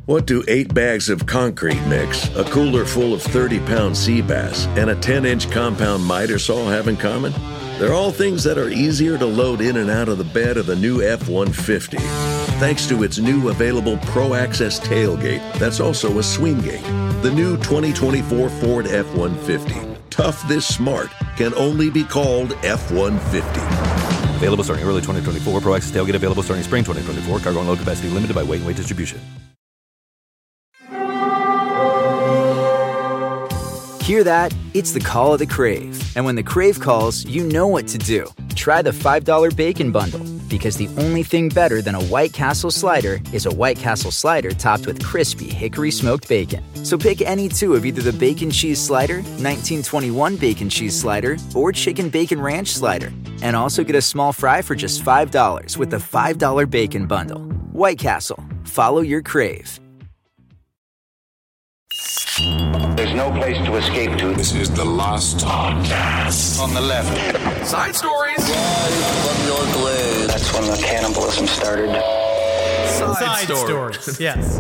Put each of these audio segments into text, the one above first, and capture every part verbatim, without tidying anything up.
What do eight bags of concrete mix, a cooler full of thirty-pound sea bass, and a ten-inch compound miter saw have in common? They're all things that are easier to load in and out of the bed of the new F one fifty. Thanks to its new available Pro Access tailgate that's also a swing gate. The new twenty twenty-four Ford F one fifty. Tough this smart can only be called F one fifty. Available starting early twenty twenty-four. Pro Access tailgate available starting spring twenty twenty-four. Cargo and load capacity limited by weight and weight distribution. Hear that? It's the call of the Crave. And when the Crave calls, you know what to do. Try the five dollar Bacon Bundle. Because the only thing better than a White Castle slider is a White Castle slider topped with crispy hickory smoked bacon. So pick any two of either the Bacon Cheese Slider, nineteen twenty-one Bacon Cheese Slider, or Chicken Bacon Ranch Slider. And also get a small fry for just five dollars with the five dollar Bacon Bundle. White Castle. Follow your Crave. There's no place to escape to. This is the last podcast. On the left. Side stories. From your glade. That's when the cannibalism started. Side, Side stories. stories. Yes.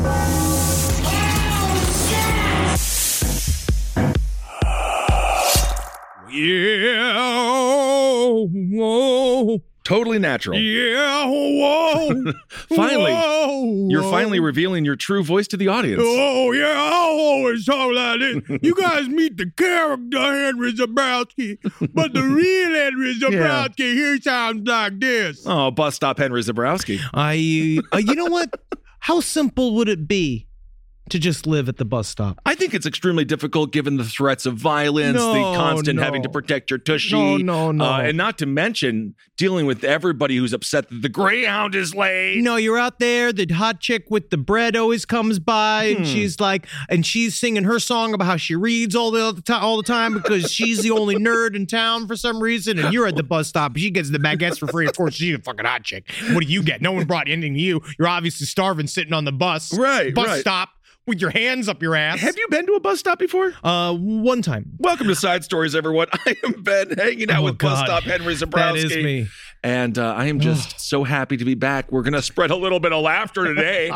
Yeah. Whoa. Totally natural. Yeah. Whoa. Finally. Whoa. You're finally revealing your true voice to the audience. Oh, yeah. I always talk like this. You guys meet the character Henry Zebrowski, but the real Henry Zebrowski, yeah. He sounds like this. Oh, bus stop Henry Zebrowski. I, uh, you know what? How simple would it be to just live at the bus stop? I think it's extremely difficult given the threats of violence, No, the constant no. having to protect your tushy. No, no, no. Uh, and not to mention dealing with everybody who's upset that the Greyhound is late. You know, you're out there, the hot chick with the bread always comes by, and Hmm. she's like, and she's singing her song about how she reads all the, all the time, all the time because she's the only nerd in town for some reason, and you're at the bus stop, and she gets the baguettes for free. Of course, she's a fucking hot chick. What do you get? No one brought anything to you. You're obviously starving sitting on the bus. Right, Bus right. stop with your hands up your ass. Have you been to a bus stop before? Uh, one time. Welcome to Side Stories, everyone. I am Ben, hanging out Oh, with bus God. stop Henry Zebrowski. That is me. And uh, I am just so happy to be back. We're going to spread a little bit of laughter today.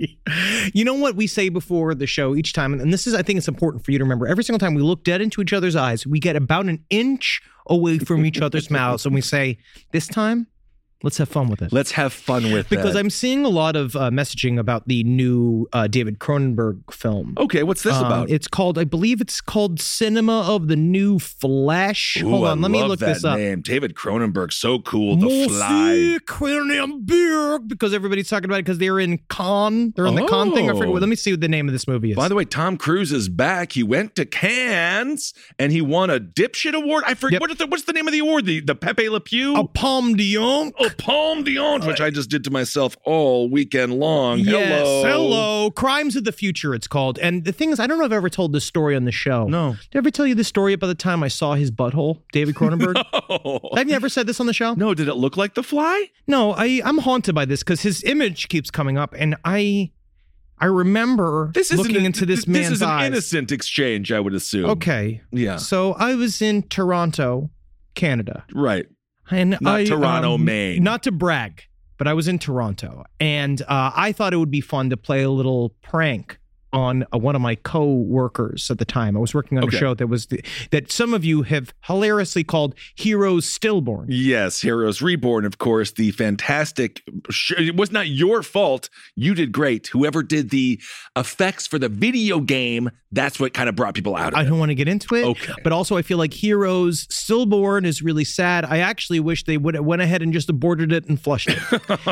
You know what we say before the show each time, and this is, I think it's important for you to remember. Every single time we look dead into each other's eyes, we get about an inch away from each other's mouths, and we say, this time, let's have fun with it. Let's have fun with Because that. I'm seeing a lot of uh, messaging about the new uh, David Cronenberg film. Okay, what's this Um, about? It's called, I believe it's called Cinema of the New Flesh. Ooh, Hold on, I let me love look that this up. name. David Cronenberg, so cool. The Monsieur Fly. Cronenberg, because everybody's talking about it because they're in Cannes. They're in the Cannes thing. I forget. Oh. Let me see what the name of this movie is. By the way, Tom Cruise is back. He went to Cannes and he won a dipshit award. I forget Yep. what is the, what's the name of the award? The the Pepe Le Pew. A Palme d'Or. Oh, Palme d'Or, which I just did to myself all weekend long. Yes, Hello. hello. Crimes of the Future, it's called. And the thing is, I don't know if I've ever told this story on the show. No. Did I ever tell you the story about the time I saw his butthole, David Cronenberg? Oh. Have you ever said this on the show? No, did it look like The Fly? No, I, I'm haunted by this because his image keeps coming up, and I I remember This is looking into this man's This is an eyes. innocent exchange, I would assume. Okay. Yeah. So I was in Toronto, Canada. Right. And Not I, Toronto, um, Maine. Not to brag, but I was in Toronto, and uh, I thought it would be fun to play a little prank on uh, one of my co-workers at the time. I was working on Okay. a show that was the, that some of you have hilariously called Heroes Stillborn. Yes, Heroes Reborn, of course, the fantastic, sh- it was not your fault. You did great. Whoever did the effects for the video game, that's what kind of brought people out of I it. don't want to get into it, Okay. but also I feel like Heroes Stillborn is really sad. I actually wish they would have went ahead and just aborted it and flushed it.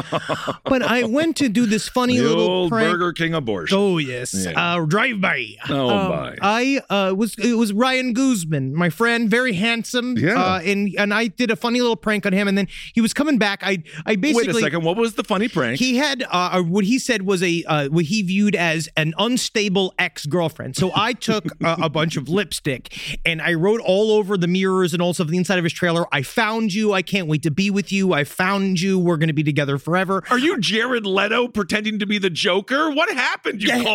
But I went to do this funny the little old prank. Burger King abortion. Oh yes, Yeah. uh, drive by. Oh, Um, my. I uh, was it was Ryan Guzman, my friend, very handsome. Yeah. uh, and and I did a funny little prank on him, and then he was coming back. I I basically Wait a second. What was the funny prank? He had uh, what he said was a uh, what he viewed as an unstable ex-girlfriend. So I took uh, a bunch of lipstick and I wrote all over the mirrors and also the inside of his trailer, "I found you. I can't wait to be with you. I found you. We're going to be together forever." Are you Jared Leto pretending to be the Joker? What happened, you Yeah, cult crap?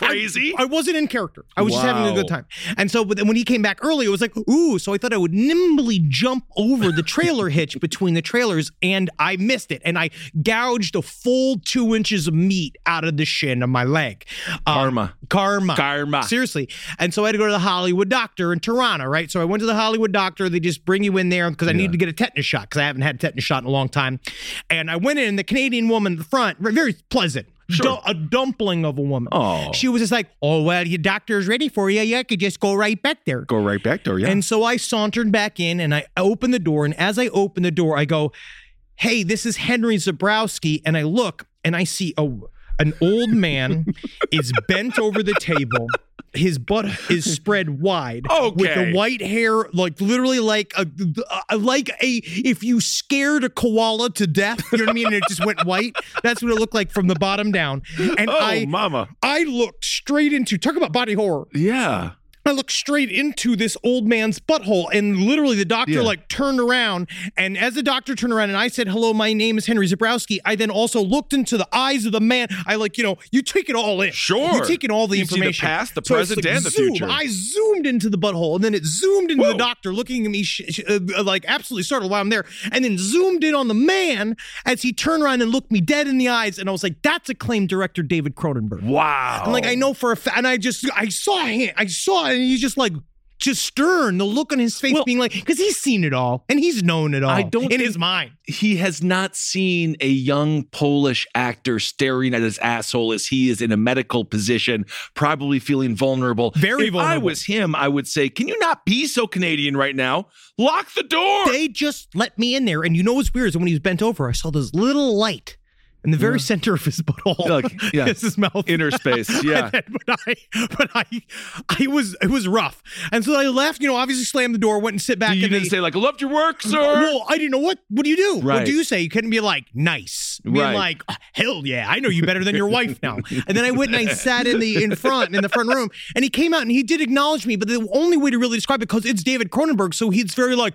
crazy? I, I wasn't in character. I was Wow. just having a good time. And so, but then when he came back early, it was like, ooh. So I thought I would nimbly jump over the trailer hitch between the trailers, and I missed it. And I gouged a full two inches of meat out of the shin of my leg. Um, Karma. Karma. Karma. Seriously. And so I had to go to the Hollywood doctor in Toronto, right? So I went to the Hollywood doctor. They just bring you in there because I needed to get a tetanus shot because I haven't had a tetanus shot in a long time. And I went in, and the Canadian woman at the front, very pleasant. Sure. Du- a dumpling of a woman. Oh. She was just like, oh, well, your doctor's ready for you. Yeah, I could just go right back there. Go right back there, yeah. And so I sauntered back in, and I opened the door. And as I open the door, I go, hey, this is Henry Zebrowski. And I look, and I see a an old man is bent over the table. His butt is spread wide Okay. with the white hair, like literally like a, a like a if you scared a koala to death, you know what I mean? And it just went white. That's what it looked like from the bottom down. And oh, I, mama. I looked straight into talk about body horror. Yeah. I looked straight into this old man's butthole, and literally the doctor Yeah. like turned around, and as the doctor turned around and I said, hello, my name is Henry Zebrowski, I then also looked into the eyes of the man. I like, you know, you take it all in. Sure. You take in all the You see the information. past, the So it's present, like and the zoom. future. I zoomed into the butthole, and then it zoomed into Whoa. the doctor looking at me sh- sh- uh, like absolutely startled while I'm there, and then zoomed in on the man as he turned around and looked me dead in the eyes, and I was like, that's acclaimed director David Cronenberg. Wow. And like I know for a fact, and I just I saw him, I saw it, and he's just like just stern, the look on his face Well, being like, because he's seen it all and he's known it all. I don't in think- his mind. He has not seen a young Polish actor staring at his asshole as he is in a medical position, probably feeling vulnerable. Very if I vulnerable. was him, I would say, can you not be so Canadian right now? Lock the door. They just let me in there, and you know what's weird is when he was bent over, I saw this little light in the very center of his butthole. Look, yeah. It's his mouth. Inner space, yeah. And then- but I, but I, I was, it was rough. And so I left, you know, obviously slammed the door, went and sit back. You in didn't the, say like, I loved your work, sir. Well, I didn't know what. What do you do? Right. What do you say? You couldn't be like nice, being Right. like hell yeah, I know you better than your wife now. And then I went and I sat in the in front in the front room, and he came out and he did acknowledge me, but the only way to really describe it because it's David Cronenberg, so he's very like.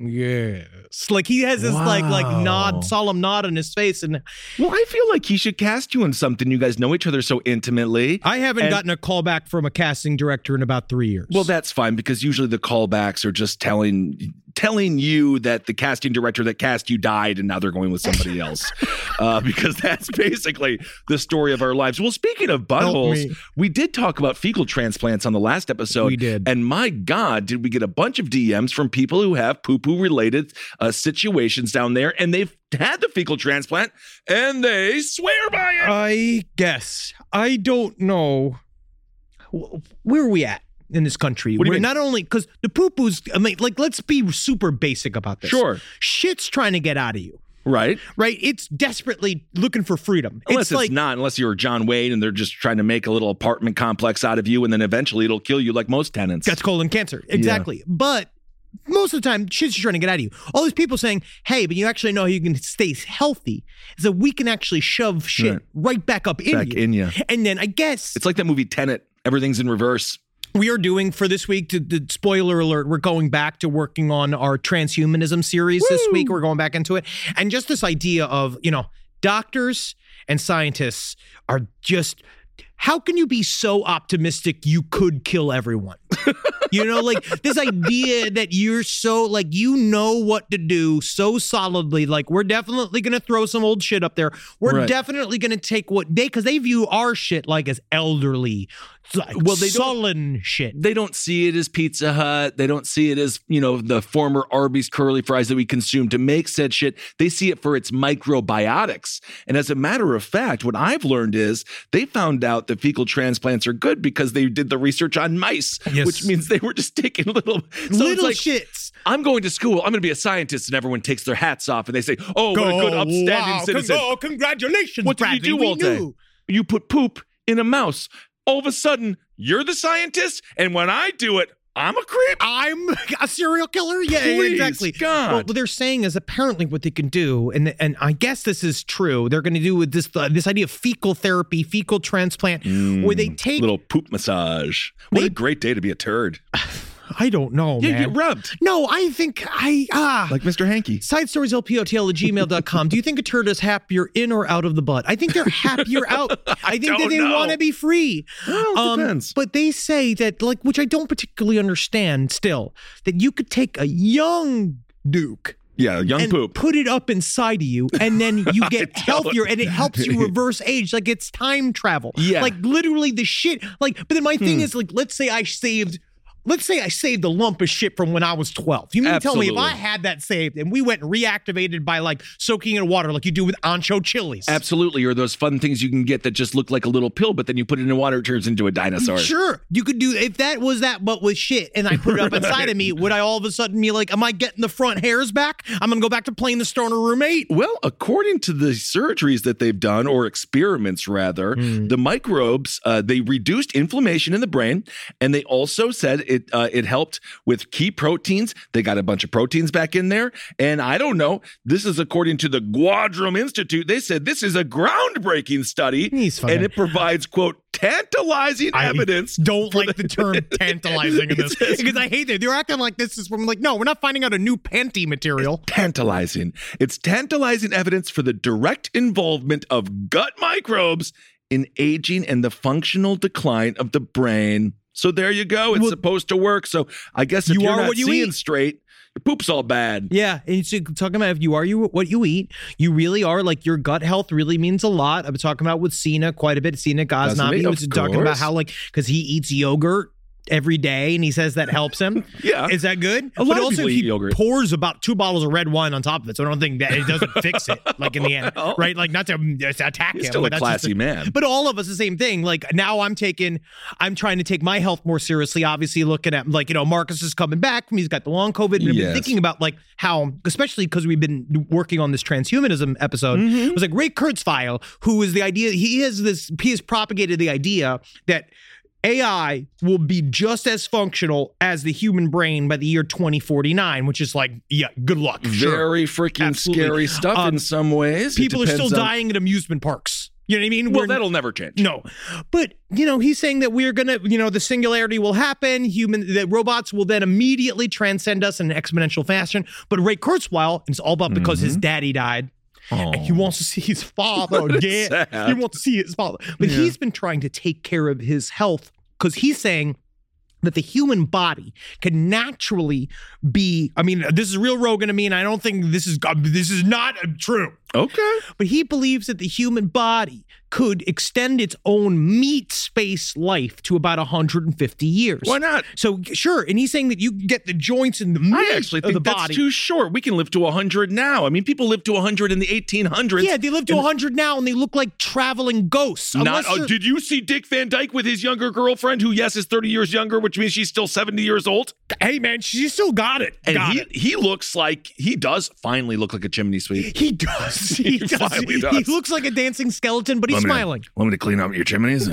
Yes, like he has this like like Wow. nod, solemn nod on his face, and Well, I feel like he should cast you in something. You guys know each other so intimately. I haven't And- gotten a call back from a casting director in about three years. Well, that's fine because usually the callbacks are just telling telling you that the casting director that cast you died and now they're going with somebody else. Uh, because that's basically the story of our lives. Well, speaking of buttholes, me. we did talk about fecal transplants on the last episode. We did. And my God, did we get a bunch of D Ms from people who have poo-poo related uh, situations down there, and they've had the fecal transplant and they swear by it. I guess I don't know. Wh- Where are we at in this country? What do you We're mean? not only because the poo-poo's. I mean, like, let's be super basic about this. Sure. Shit's trying to get out of you, Right. right? It's desperately looking for freedom. Unless it's it's like not, unless you're John Wayne and they're just trying to make a little apartment complex out of you, and then eventually it'll kill you like most tenants. that's colon cancer, exactly. But most of the time, shit's just trying to get out of you. All these people saying, "Hey, but you actually know how you can stay healthy is that we can actually shove shit Right. right, back up in Back you." in ya. And then I guess It's like that movie Tenet. Everything's in reverse. we are doing for this week, to, to spoiler alert, we're going back to working on our transhumanism series this week. We're going back into it. And just this idea of, you know, doctors and scientists are just, how can you be so optimistic you could kill everyone? You know, like this idea that you're so, like, you know what to do so solidly. Like, we're definitely going to throw some old shit up there. We're Right. definitely going to take what they, because they view our shit like as elderly, like Well, they don't- sullen shit. They don't see it as Pizza Hut. They don't see it as, you know, the former Arby's curly fries that we consume to make said shit. They see it for its microbiotics. And as a matter of fact, what I've learned is they found out that fecal transplants are good because they did the research on mice, Yes. which means they were just taking little, so it's Little like, shits. I'm going to school. I'm going to be a scientist, and everyone takes their hats off and they say, "Oh, what a good, upstanding wow, citizen." Con- oh, congratulations, What did Bradley. you do We all day? knew. You put poop in a mouse. All of a sudden, you're the scientist, and when I do it, I'm a creep. I'm a serial killer? Yeah, Please, exactly. God. Well, what they're saying is apparently what they can do, and and I guess this is true, they're going to do with this uh, this idea of fecal therapy, fecal transplant, where they take Little poop massage. What They- a great day to be a turd. I don't know, Yeah, man. you get rubbed. No, I think I ah Like Mister Hanky. Side stories L P O T L at gmail dot com. Do you think a turd is happier in or out of the butt? I think they're happier out. I think don't that they know. want to be free. Well, it depends. But they say that, like, which I don't particularly understand still, that you could take a young Duke Yeah, young and poop. put it up inside of you, and then you get don't- healthier, and it helps you reverse age. Like, it's time travel. Yeah. Like, literally the shit. Like, but then my thing Hmm. is, like, let's say I saved... Let's say I saved a lump of shit from when I was twelve. You mean to tell me if Absolutely. I had that saved and we went and reactivated by like soaking in water like you do with ancho chilies? Absolutely. Or those fun things you can get that just look like a little pill, but then you put it in water, it turns into a dinosaur. Sure. You could do, if that was that, but with shit, and I put it up inside of me, would I all of a sudden be like, am I getting the front hairs back? I'm going to go back to playing the stoner roommate? Well, according to the surgeries that they've done, or experiments rather, Hmm. the microbes, uh, they reduced inflammation in the brain, and they also said it uh, it helped with key proteins. They got a bunch of proteins back in there, and I don't know, this is according to the Guadram Institute. They said this is a groundbreaking study, He's fucking- and it provides, quote, tantalizing I evidence. don't like the term tantalizing in this It says- because I hate it. They're acting like this is from like, no, we're not finding out a new panty material. Tantalizing. It's tantalizing evidence for the direct involvement of gut microbes in aging and the functional decline of the brain. So there you go. It's Well, supposed to work. So I guess if you you are are not what you seeing eat. straight, your poop's all bad. Yeah, and it's talking about if you are you what you eat, you really are like your gut health really means a lot. I've been talking about with Cena quite a bit. Cena Ghaznavi Ghaznavi, was of talking about course. how like because he eats yogurt every day and he says that helps him. Yeah. Is that good? A lot but of also people he eat yogurt. pours about two bottles of red wine on top of it, so I don't think that it doesn't fix it. Like in the end, Well, right? Like not to, uh, to attack He's him. still but a that's just classy man. But all of us the same thing. Like now I'm taking, I'm trying to take my health more seriously. Obviously, looking at like you know Marcus is coming back from he's got the long COVID. And I've been Yes. thinking about like how, especially because we've been working on this transhumanism episode. Mm-hmm. It was like Ray Kurzweil, who is the idea. He has this. He has propagated the idea that A I will be just as functional as the human brain by the year twenty forty-nine, which is like, yeah, good luck. Sure. Very freaking Absolutely. scary stuff Um, in some ways. It People are still depends on- dying at amusement parks. You know what I mean? Well, We're- that'll never change. No, but you know, he's saying that we're gonna, you know, the singularity will happen. Human, that robots will then immediately transcend us in an exponential fashion. But Ray Kurzweil, and it's all about because his daddy died. And he wants to see his father That's again. sad. He wants to see his father, but Yeah. he's been trying to take care of his health because he's saying that the human body can naturally be. I mean, this is real Rogan to me, and I don't think this is this is not true. Okay. But he believes that the human body could extend its own meat space life to about one hundred fifty years. Why not? So sure, and he's saying that you can get the joints and the meat I actually of think the that's body. too short. We can live to one hundred now. I mean, people lived to one hundred in the eighteen hundreds. Yeah, they live to And one hundred now, and they look like traveling ghosts. Not, Unless oh, you're- did you see Dick Van Dyke with his younger girlfriend, who, yes, is thirty years younger, which means she's still seventy years old? hey man, she still got it. And got he, it. he looks like, he does finally look like a chimney sweep. He does. He, He does. finally He does. looks like a dancing skeleton, but he's smiling. Want me to clean up your chimneys?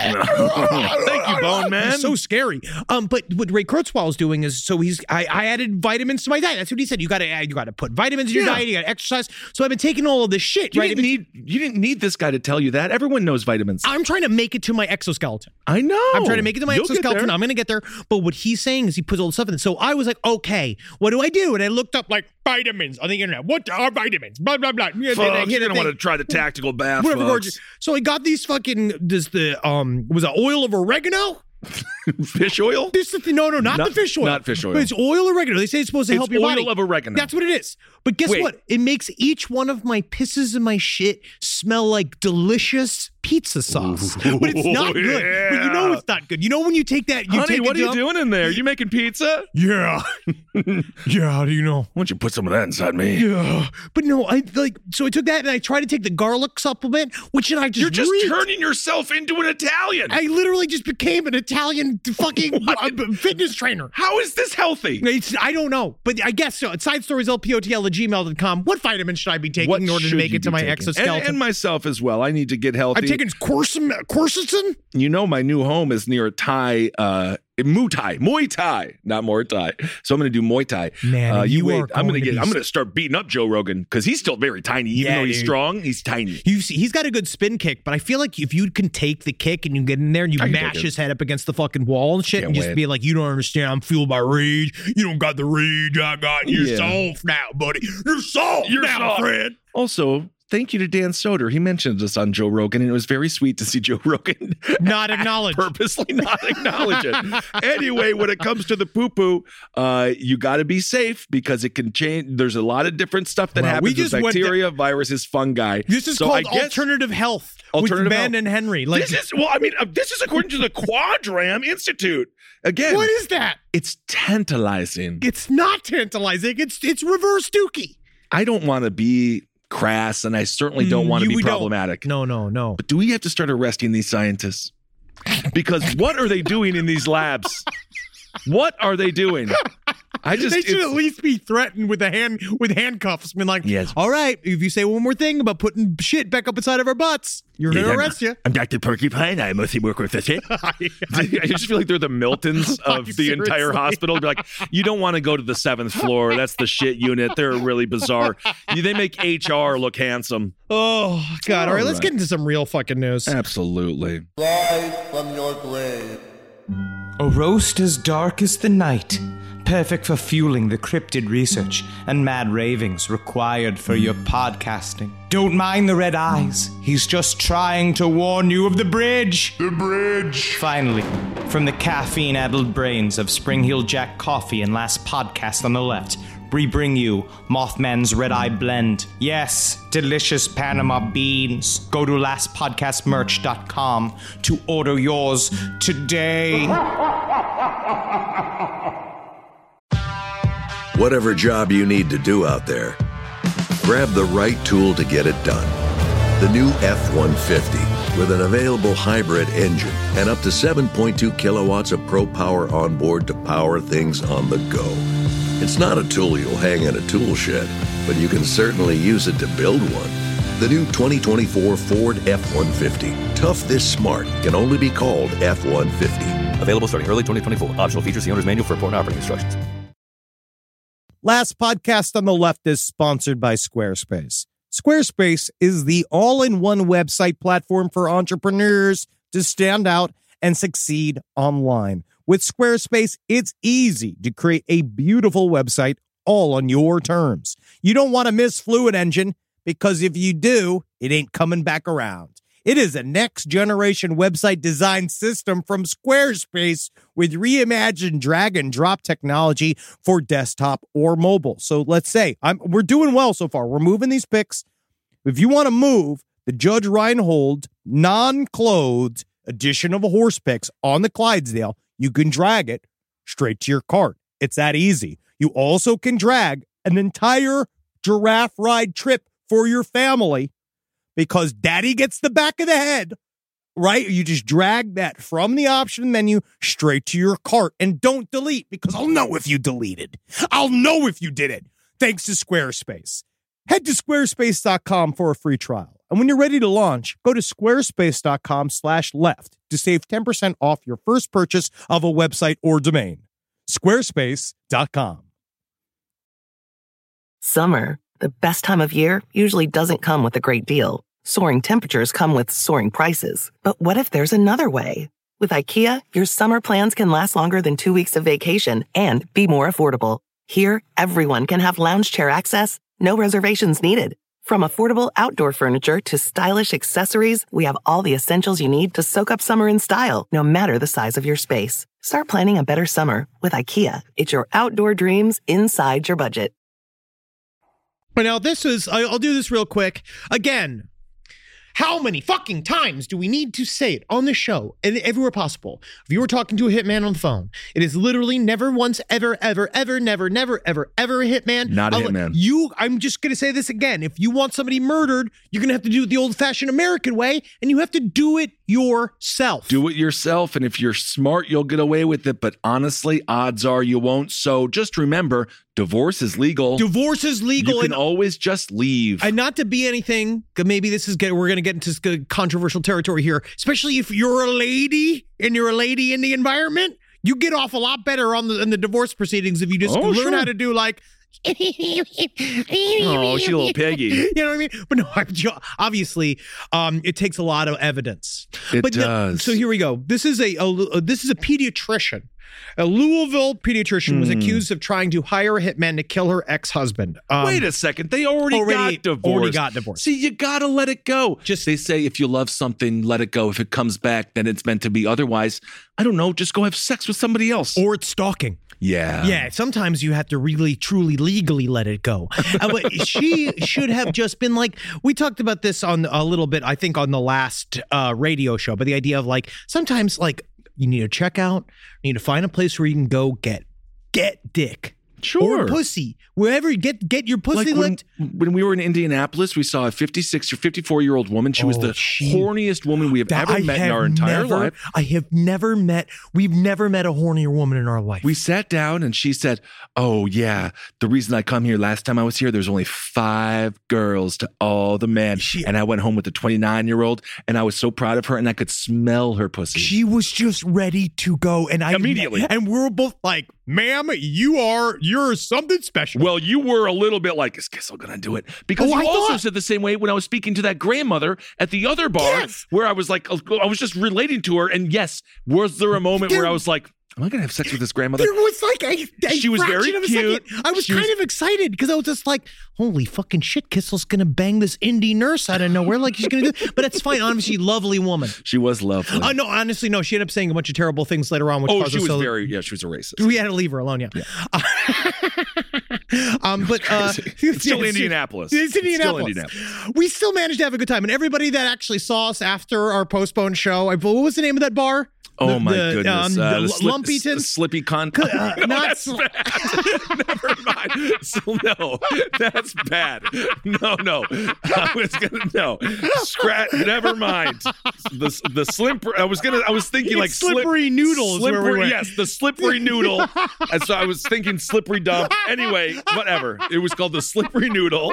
Thank you, Bone Man. It's so scary. Um, but what Ray Kurzweil is doing is so he's I, I added vitamins to my diet. That's what he said. You gotta add, you gotta put vitamins in your Yeah. diet, you gotta exercise. So I've been taking all of this shit, you right? didn't need you didn't need this guy to tell you that. Everyone knows vitamins. I'm trying to make it to my exoskeleton. I know. I'm trying to make it to my You'll get exoskeleton. there. I'm gonna get there. But what he's saying is he puts all the stuff in it. So I was like, okay, what do I do? And I looked up like vitamins on the internet. What are vitamins? Blah blah blah. Folks, you're gonna want to try the tactical bath. Whatever, folks. gorgeous. So I got these fucking. Does the um was it oil of oregano? Fish oil? This is the, no, no, not, Not- the fish oil. not fish oil. But it's oil of oregano. They say it's supposed to It's help your oil body. of oregano. That's what it is. But guess Wait. what? It makes each one of my pisses and my shit smell like delicious pizza sauce. Ooh, but it's not good. But you know yeah. it's not good. You know when you take that, you Honey, take what a are you dump- doing in there? You making pizza? Yeah. yeah, how do you know? Why don't you put some of that inside me? Yeah. But no, I like so I took that and I tried to take the garlic supplement, which I just You're just reeked. turning yourself into an Italian. I literally just became an Italian fucking uh, fitness trainer. How is this healthy? It's, I don't know, but I guess so. It's side stories L P O T L at gmail dot com. What vitamins should I be taking What in order to should make you it to be my taking? exoskeleton? And, and myself as well. I need to get healthy. I'm taking quercetin. Quercetin? You know, my new home is near a Thai uh, Muay Thai, Muay Thai, not Muay Thai. So I'm going to do Muay Thai. Man, uh, you, you wait. are I'm going going to to get. be I'm going to start beating up Joe Rogan because he's still very tiny. Even Yeah, though he's dude. strong, he's tiny. You see, he's got a good spin kick, but I feel like if you can take the kick and you get in there and you I can mash take it. his head up against the fucking wall and shit, Can't and just wait. be like, "You don't understand. I'm fueled by rage. You don't got the rage I got. You're Yeah. soft now, buddy. You're soft You're now, soft. friend." Also, thank you to Dan Soder. He mentioned us on Joe Rogan, and it was very sweet to see Joe Rogan Not acknowledged. purposely not acknowledge it. Anyway, when it comes to the poo-poo, uh, you got to be safe because it can change. There's a lot of different stuff that Well, we happens just with went bacteria, viruses, fungi. This is So called I guess- alternative health Alternative with Ben health. and Henry. Like, This is well, I mean, uh, this is according to the Quadram Institute. Again, what is that? it's tantalizing. It's not tantalizing. It's it's reverse dookie. I don't want to be crass, and I certainly don't want to You- be we don't. problematic. No, no, no. But do we have to start arresting these scientists? Because what are they doing in these labs? What are they doing? I just They should it's- at least be threatened with a hand with handcuffs. Been like, Yes. all right, if you say one more thing about putting shit back up inside of our butts, you're gonna arrest you. I'm Doctor Porcupine. I mostly work with fish. I just feel like they're the Miltons of the Seriously. entire hospital. Be like, you don't want to go to the seventh floor. That's the shit unit. They're really bizarre. They make H R look handsome. Oh God! All right, All let's right. get into some real fucking news. Absolutely. A roast as dark as the night, perfect for fueling the cryptid research and mad ravings required for your podcasting. Don't mind the red eyes, he's just trying to warn you of the bridge. The bridge. Finally, from the caffeine-addled brains of Spring Hill Jack Coffee and Last Podcast on the Left, we bring you Mothman's Red Eye Blend. Yes, delicious Panama beans. Go to last podcast merch dot com to order yours today. Whatever job you need to do out there, grab the right tool to get it done. The new F one fifty with an available hybrid engine and up to seven point two kilowatts of Pro Power on board to power things on the go. It's not a tool you'll hang in a tool shed, but you can certainly use it to build one. The new twenty twenty-four Ford F one fifty. Tough this smart can only be called F one fifty. Available starting early twenty twenty-four. Optional features, the owner's manual for important operating instructions. Last Podcast on the Left is sponsored by Squarespace. Squarespace is the all-in-one website platform for entrepreneurs to stand out and succeed online. With Squarespace, it's easy to create a beautiful website all on your terms. You don't want to miss Fluid Engine because if you do, it ain't coming back around. It is a next-generation website design system from Squarespace with reimagined drag-and-drop technology for desktop or mobile. So let's say I'm, we're doing well so far. We're moving these pics. If you want to move the Judge Reinhold non-clothed edition of a horse picks on the Clydesdale, you can drag it straight to your cart. It's that easy. You also can drag an entire giraffe ride trip for your family because daddy gets the back of the head, right? You just drag that from the option menu straight to your cart and don't delete because I'll know if you deleted. I'll know if you did it. Thanks to Squarespace. Head to squarespace dot com for a free trial. And when you're ready to launch, go to squarespace dot com slash left to save ten percent off your first purchase of a website or domain. squarespace dot com. Summer, the best time of year, usually doesn't come with a great deal. Soaring temperatures come with soaring prices. But what if there's another way? With IKEA, your summer plans can last longer than two weeks of vacation and be more affordable. Here, everyone can have lounge chair access, no reservations needed. From affordable outdoor furniture to stylish accessories, we have all the essentials you need to soak up summer in style, no matter the size of your space. Start planning a better summer with IKEA. It's your outdoor dreams inside your budget. But now this is, I- I'll do this real quick. Again, how many fucking times do we need to say it on the show and everywhere possible? If you were talking to a hitman on the phone, it is literally never once, ever, ever, ever, never, never, ever, ever a hitman. Not a I'll- hitman. You, I'm just going to say this again. If you want somebody murdered, you're going to have to do it the old-fashioned American way, and you have to do it yourself. Do it yourself, and if you're smart, you'll get away with it. But honestly, odds are you won't. So just remember, divorce is legal. Divorce is legal. You can and always just leave. And not to be anything, 'cause maybe this is get, we're going to get into controversial territory here, especially if you're a lady and you're a lady in the environment. You get off a lot better on the in the divorce proceedings if you just Oh, learn sure. how to do like. Oh, she's a little piggy. You know what I mean? But no, I'm jo- obviously, um, it takes a lot of evidence. It but does. No, so here we go. This is a, a this is a pediatrician. A Louisville pediatrician was Hmm. accused of trying to hire a hitman to kill her ex-husband. Um, Wait a second. They already, already- got divorced. already got divorced. See, you got to let it go. Just- they say if you love something, let it go. If it comes back, then it's meant to be. Otherwise, I don't know, just go have sex with somebody else. or it's stalking. yeah. Yeah, sometimes you have to really, truly, legally let it go. Uh, but she should have just been like, we talked about this on a little bit, I think, on the last uh, radio show, but the idea of like, sometimes like you need to check out, you need to find a place where you can go get, get dick. Sure. Or pussy. Wherever you get, get your pussy Like when, licked. when we were in Indianapolis, we saw a fifty-six or fifty-four year old woman. She was Oh, the she- horniest woman we have That- ever I met in have our entire never- life. I have never met, we've never met a hornier woman in our life. We sat down and she said, oh, yeah, the reason I come here, last time I was here, there's only five girls to all the men. She- and I went home with the twenty-nine year old and I was so proud of her and I could smell her pussy. She was just ready to go, and I Immediately. and we were both like, Ma'am, you are, you're something special. Well, you were a little bit like, is Kissel going to do it? Because Oh, you I also thought- said the same way when I was speaking to that grandmother at the other bar Yes. where I was like, I was just relating to her. And yes, was there a moment There- where I was like, am I going to have sex with this grandmother? there was like a, a She was very fraction of a cute. second. I was She kind was- of excited because I was just like, holy fucking shit, Kissel's gonna bang this indie nurse out of nowhere. Like she's gonna do, but it's fine. Honestly, lovely woman. She was lovely. Uh, no, honestly, no. She ended up saying a bunch of terrible things later on. Which oh, caused she us was so- very, yeah, she was a racist. We had to leave her alone. Yeah. um, but uh, It's still yeah, Indianapolis. It's It's still Indianapolis. Indianapolis. We still managed to have a good time, and everybody that actually saw us after our postponed show. I, what was the name of that bar? Oh The- my the, goodness! um, uh, the the slip, Lumpyton? s- Slippy con. Uh, no, not that's sl- bad. Never mind. So, no, that's bad. No, no. I was gonna no. Scratch. Never mind. The the slippery. I was gonna. I was thinking like slip- slippery noodle is where we Slippery. went. Yes, the slippery noodle. And so I was thinking slippery dump. Anyway, whatever. It was called the slippery noodle.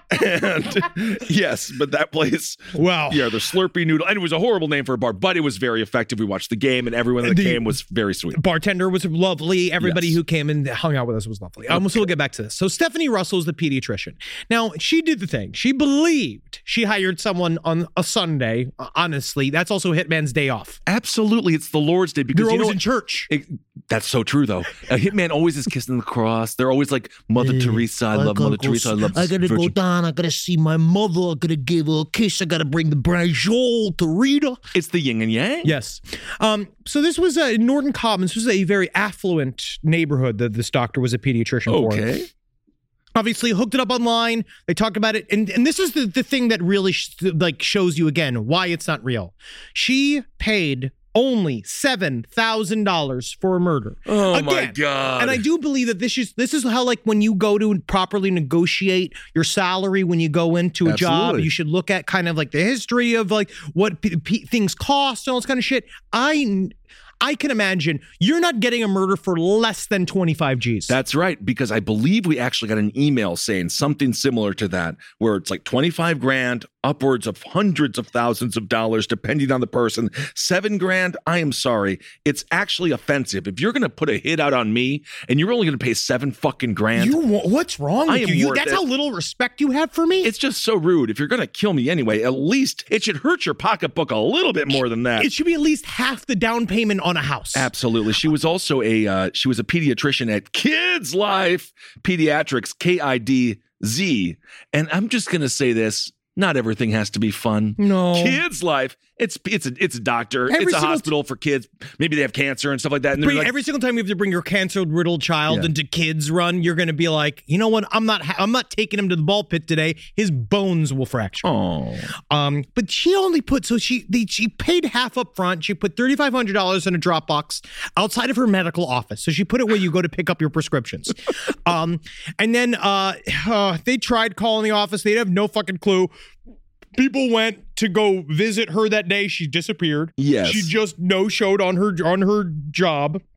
And yes, but that place. Wow. Yeah, the Slurpy noodle. And it was a horrible name for a bar, but it was very effective. We watched the game, and everyone that The- came was very sweet. Bartender was lovely. Everybody Yes. who came and hung out with us was lovely. Um, so we'll get back to this. So Stephanie Russell is the pediatrician. Now, she did the thing. She believed she hired someone on a Sunday. Uh, Honestly, that's also Hitman's day off. Absolutely, it's the Lord's Day because They're you know always what? in church. It- that's so true, though. A hitman always is kissing the cross. They're always like Mother Teresa. I love Mother Teresa. I love. I gotta go Virgin- down. I gotta see my mother. I gotta give her a kiss. I gotta bring the brajol to Rita. It's the yin and yang. Yes. Um, so this was uh, in Norton Commons. This was a very affluent neighborhood that this doctor was a pediatrician for. Okay. Obviously hooked it up online. They talked about it. And, and this is the, the thing that really sh- like shows you again why it's not real. She paid only seven thousand dollars for a murder. Oh Again, my God. And I do believe that this is this is how, like, when you go to properly negotiate your salary when you go into a job, Absolutely. you should look at kind of like the history of like what p- p- things cost and all this kind of shit. I I can imagine you're not getting a murder for less than twenty-five G's. That's right, because I believe we actually got an email saying something similar to that, where it's like twenty-five grand, upwards of hundreds of thousands of dollars, depending on the person. Seven grand, I am sorry. It's actually offensive. If you're going to put a hit out on me and you're only going to pay seven fucking grand, You wa- what's wrong I with am you? you worth that's it. how little respect you have for me. it's just so rude. If you're going to kill me anyway, at least it should hurt your pocketbook a little bit more than that. It should be at least half the down payment on a house. Absolutely. She was also a uh, she was a pediatrician at Kids Life Pediatrics, K I D Z. And I'm just going to say this. Not everything has to be fun. No. Kids Life. It's it's a it's a doctor. Every it's a single hospital for kids. Maybe they have cancer and stuff like that. And they're Bring, like, every single time you have to bring your cancer-riddled child Yeah. into Kids Run, you're going to be like, you know what? I'm not. Ha- I'm not taking him to the ball pit today. His bones will fracture. oh, Um, but she only put so she they, she paid half up front. She put thirty five hundred dollars in a Dropbox outside of her medical office. So she put it where you go to pick up your prescriptions. um, and then uh, uh, they tried calling the office. They have no fucking clue. People went to go visit her that day. She disappeared. Yes. She just no showed on her on her job.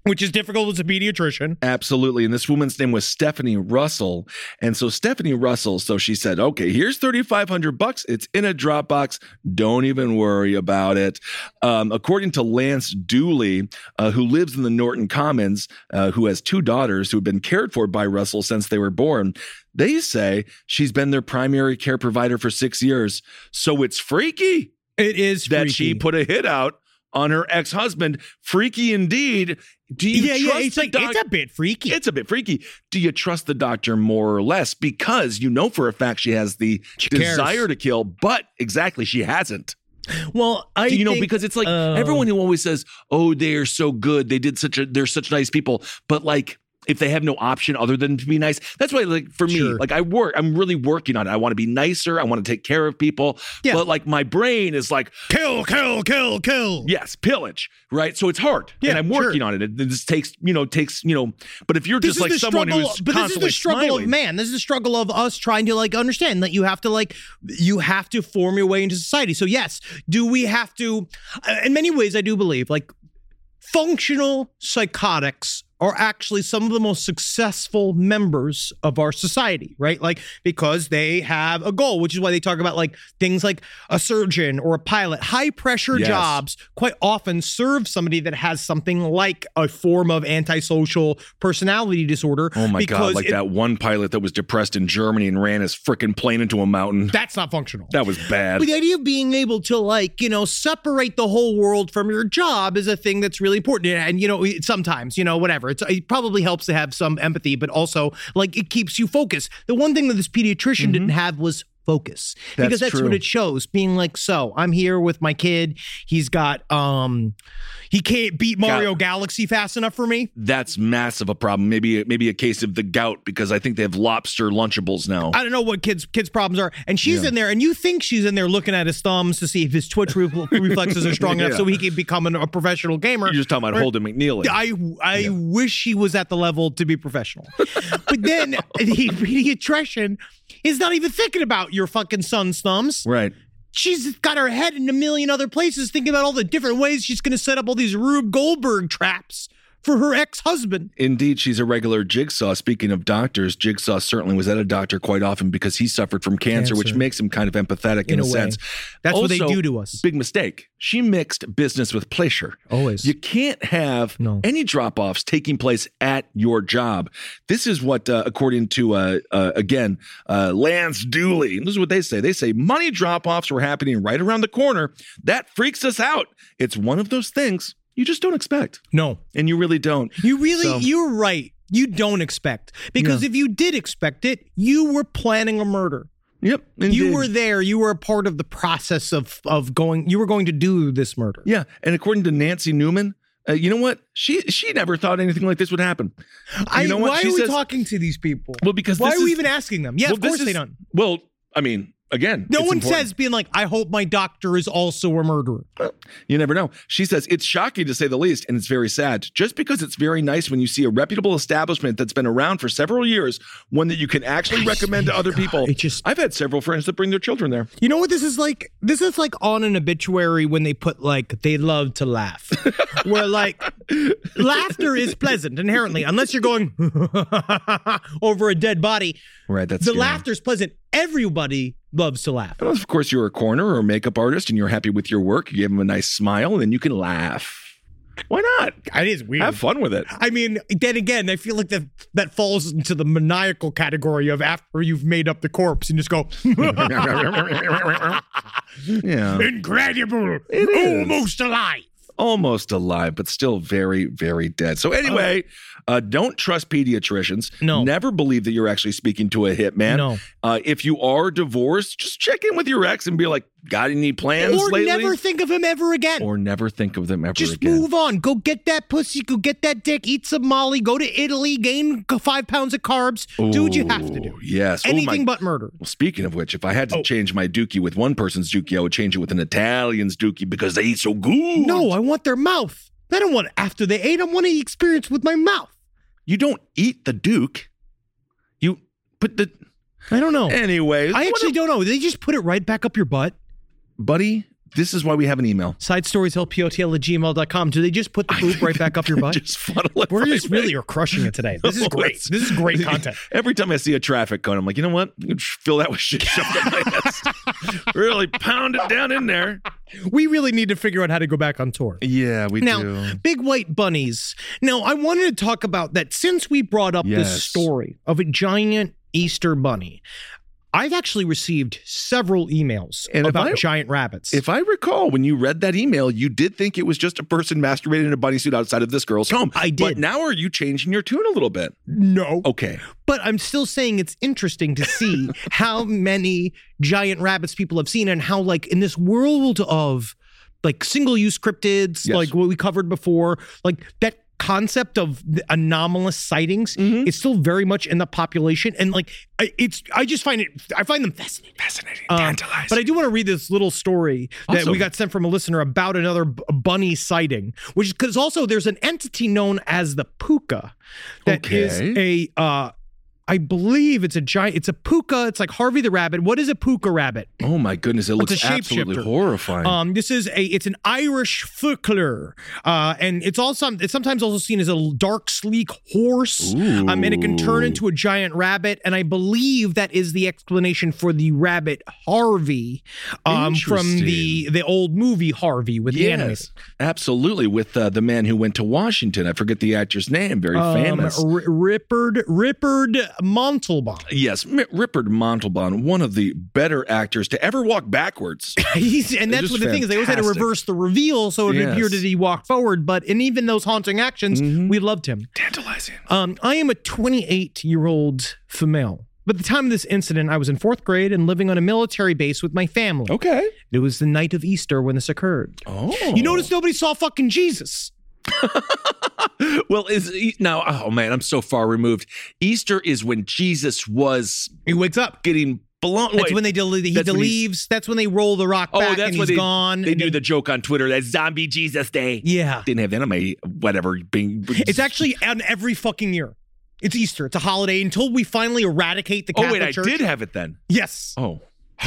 Which is difficult as a pediatrician. Absolutely. And this woman's name was Stephanie Russell. And so Stephanie Russell, so she said, okay, here's thirty-five hundred bucks. It's in a Dropbox. Don't even worry about it. Um, according to Lance Dooley, uh, who lives in the Norton Commons, uh, who has two daughters who have been cared for by Russell since they were born, they say she's been their primary care provider for six years. So it's freaky. It is that freaky. she put a hit out on her ex-husband. Freaky indeed. Do you yeah, trust yeah, it's the like doc- it's a bit freaky. It's a bit freaky. Do you trust the doctor more or less? Because you know for a fact she has the She desire cares. to kill, but exactly she hasn't. Well, I Do you know, think, because it's like uh, everyone who always says, "Oh, they're so good. They did such a. They're such nice people," but like. If they have no option other than to be nice, that's why, like, for me, Sure. like, I work, I'm really working on it. I want to be nicer. I want to take care of people. Yeah. But, like, my brain is like, kill, kill, kill, kill. yes, pillage, right? So it's hard. Yeah, and I'm working sure. on it. It this takes, you know, takes, you know, but if you're This just is like the someone struggle, who's but this is constantly the struggle smiling, of man. This is the struggle of us trying to like understand that you have to like you have to form your way into society. So yes, do we have to? uh, In many ways, I do believe like functional psychotics are actually some of the most successful members of our society, right? Like, because they have a goal, which is why they talk about like things like a surgeon or a pilot. High pressure Yes. jobs quite often serve somebody that has something like a form of antisocial personality disorder. oh my God, because like it- that one pilot that was depressed in Germany and ran his freaking plane into a mountain. That's not functional. That was bad. But the idea of being able to, like, you know, separate the whole world from your job is a thing that's really important. And, you know, it- sometimes, you know, whatever. It's, it probably helps to have some empathy, but also, like, it keeps you focused. The one thing that this pediatrician didn't have was focus. That's because that's true. what it shows. Being like, so, I'm here with my kid. He's got, um, he can't beat Mario Got- Galaxy fast enough for me. That's massive a problem. Maybe maybe a case of the gout because I think they have lobster Lunchables now. I don't know what kids kids' problems are. And she's Yeah. in there, and you think she's in there looking at his thumbs to see if his twitch re- reflexes are strong enough Yeah. so he can become an, a professional gamer. You're just talking about Or- Holden McNeely. I I wish he was at the level to be professional. But then the pediatrician is not even thinking about your fucking son's thumbs. right. She's got her head in a million other places thinking about all the different ways she's going to set up all these Rube Goldberg traps for her ex-husband. Indeed, she's a regular Jigsaw. Speaking of doctors, Jigsaw certainly was at a doctor quite often because he suffered from cancer, which Cancer. makes him kind of empathetic in, In a, a way. sense. That's what they Also, do to us. Big mistake. She mixed business with pleasure. Always. You can't have No. any drop-offs taking place at your job. This is what, uh, according to, uh, uh, again, uh, Lance Dooley, this is what they say. They say money drop-offs were happening right around the corner. That freaks us out. It's one of those things you just don't expect. No. And you really don't. You really, So- you're right. You don't expect. Because Yeah. if you did expect it, you were planning a murder. Yep. You indeed. were there. You were a part of the process of of going, you were going to do this murder. Yeah, and according to Nancy Newman, uh, you know what? She she never thought anything like this would happen. I, You know what? why She are we says- talking to these people? Well, because why this are we is- even asking them? Yeah, Well, of this course they is- don't. Well, I mean, again, No it's one important. says being like, I hope my doctor is also a murderer. You never know. She says it's shocking to say the least, and it's very sad. Just because it's very nice when you see a reputable establishment that's been around for several years, one that you can actually recommend to other people. it just- I've had several friends that bring their children there. You know what this is like? This is like on an obituary when they put like, they love to laugh. Where like, laughter is pleasant inherently, unless you're going over a dead body. Right. That's The scary. laughter's pleasant. Everybody loves to laugh. Unless, of course, you're a corner or a makeup artist and you're happy with your work. You give them a nice smile, and then you can laugh. Why not? It is weird. Have fun with it. I mean, then again, I feel like that that falls into the maniacal category of after you've made up the corpse and just go, Yeah. incredible, It is. almost alive. Almost alive, but still very, very dead. So anyway, uh, don't trust pediatricians. No. Never believe that you're actually speaking to a hitman. No. Uh, if you are divorced, just check in with your ex and be like, got any plans Or lately? never think of him ever again. or never think of them ever Just again. move on. Go get that pussy. Go get that dick. Eat some Molly. Go to Italy. Gain five pounds of carbs. do what you have to do. Ooh, Yes. Oh, Anything my- but murder. Well, speaking of which, if I had to Oh. change my dookie with one person's dookie, I would change it with an Italian's dookie because they eat so good. No, I want their mouth. I don't want after they ate. I want the experience with my mouth. You don't eat the duke. You put the... I don't know. Anyways. I what actually a- don't know. They just put it right back up your butt. Buddy, This is why we have an email. Side stories L P O T L at gmail dot com. Do they just put the poop right back up your butt? Just funnel it We're right just back. really are crushing it today. This is great. This is great content. Every time I see a traffic cone, I'm like, you know what? You can fill that with shit shoved up my ass. Really pound it down in there. We really need to figure out how to go back on tour. Yeah, we now, do. Big White Bunnies. Now, I wanted to talk about that since we brought up Yes. this story of a giant Easter bunny. I've actually received several emails And if about I- giant rabbits. If I recall, when you read that email, you did think it was just a person masturbating in a bunny suit outside of this girl's home. I did. But now are you changing your tune a little bit? No. Okay. But I'm still saying it's interesting to see how many giant rabbits people have seen and how, like, in this world of, like, single-use cryptids, Yes. like what we covered before, like, that concept of the anomalous sightings Mm-hmm. is still very much in the population. And, like, I- it's, I just find it, I find them fascinating. Fascinating. Um, Tantalizing. but I do want to read this little story that Awesome. we got sent from a listener about another b- bunny sighting, which is because also there's an entity known as the puka that is Okay. a, uh, I believe it's a giant, it's a puka. It's like Harvey the Rabbit. What is a puka rabbit? Oh my goodness, it looks a absolutely shapeshifter. horrifying. Um, this is a, it's an Irish folklore, uh, and it's also, it's sometimes also seen as a dark, sleek horse, um, and it can turn Ooh. into a giant rabbit. And I believe that is the explanation for the rabbit Harvey, um, from the the old movie Harvey with the animated. Yes, absolutely. With uh, the man who went to Washington. I forget the actor's name. Very Um, famous. R- Rippard Rippard Montalban. Yes, M- Rippard Montalban, one of the better actors to ever walk backwards. He's, and that's Just what the thing is. They always had to fantastic. reverse the reveal, so it Yes. appeared that he walked forward. But in even those haunting actions, we loved him. Tantalizing. Um, I am a twenty-eight-year-old female. But at the time of this incident, I was in fourth grade and living on a military base with my family. Okay. It was the night of Easter when this occurred. Oh. You notice nobody saw fucking Jesus. Well, is E- now, oh man, I'm so far removed. Easter is when Jesus was He wakes up. getting blown. That's wait, when they del- he that's when he's- leaves. That's when they roll the rock Oh, back that's and when he's they, gone. They and do then- the joke on Twitter that Zombie Jesus Day. Yeah. Didn't have that on my whatever. Being, It's actually on every fucking year. It's Easter. It's a holiday until we finally eradicate the Oh Catholic wait, I Church. did have it then. Yes. Oh.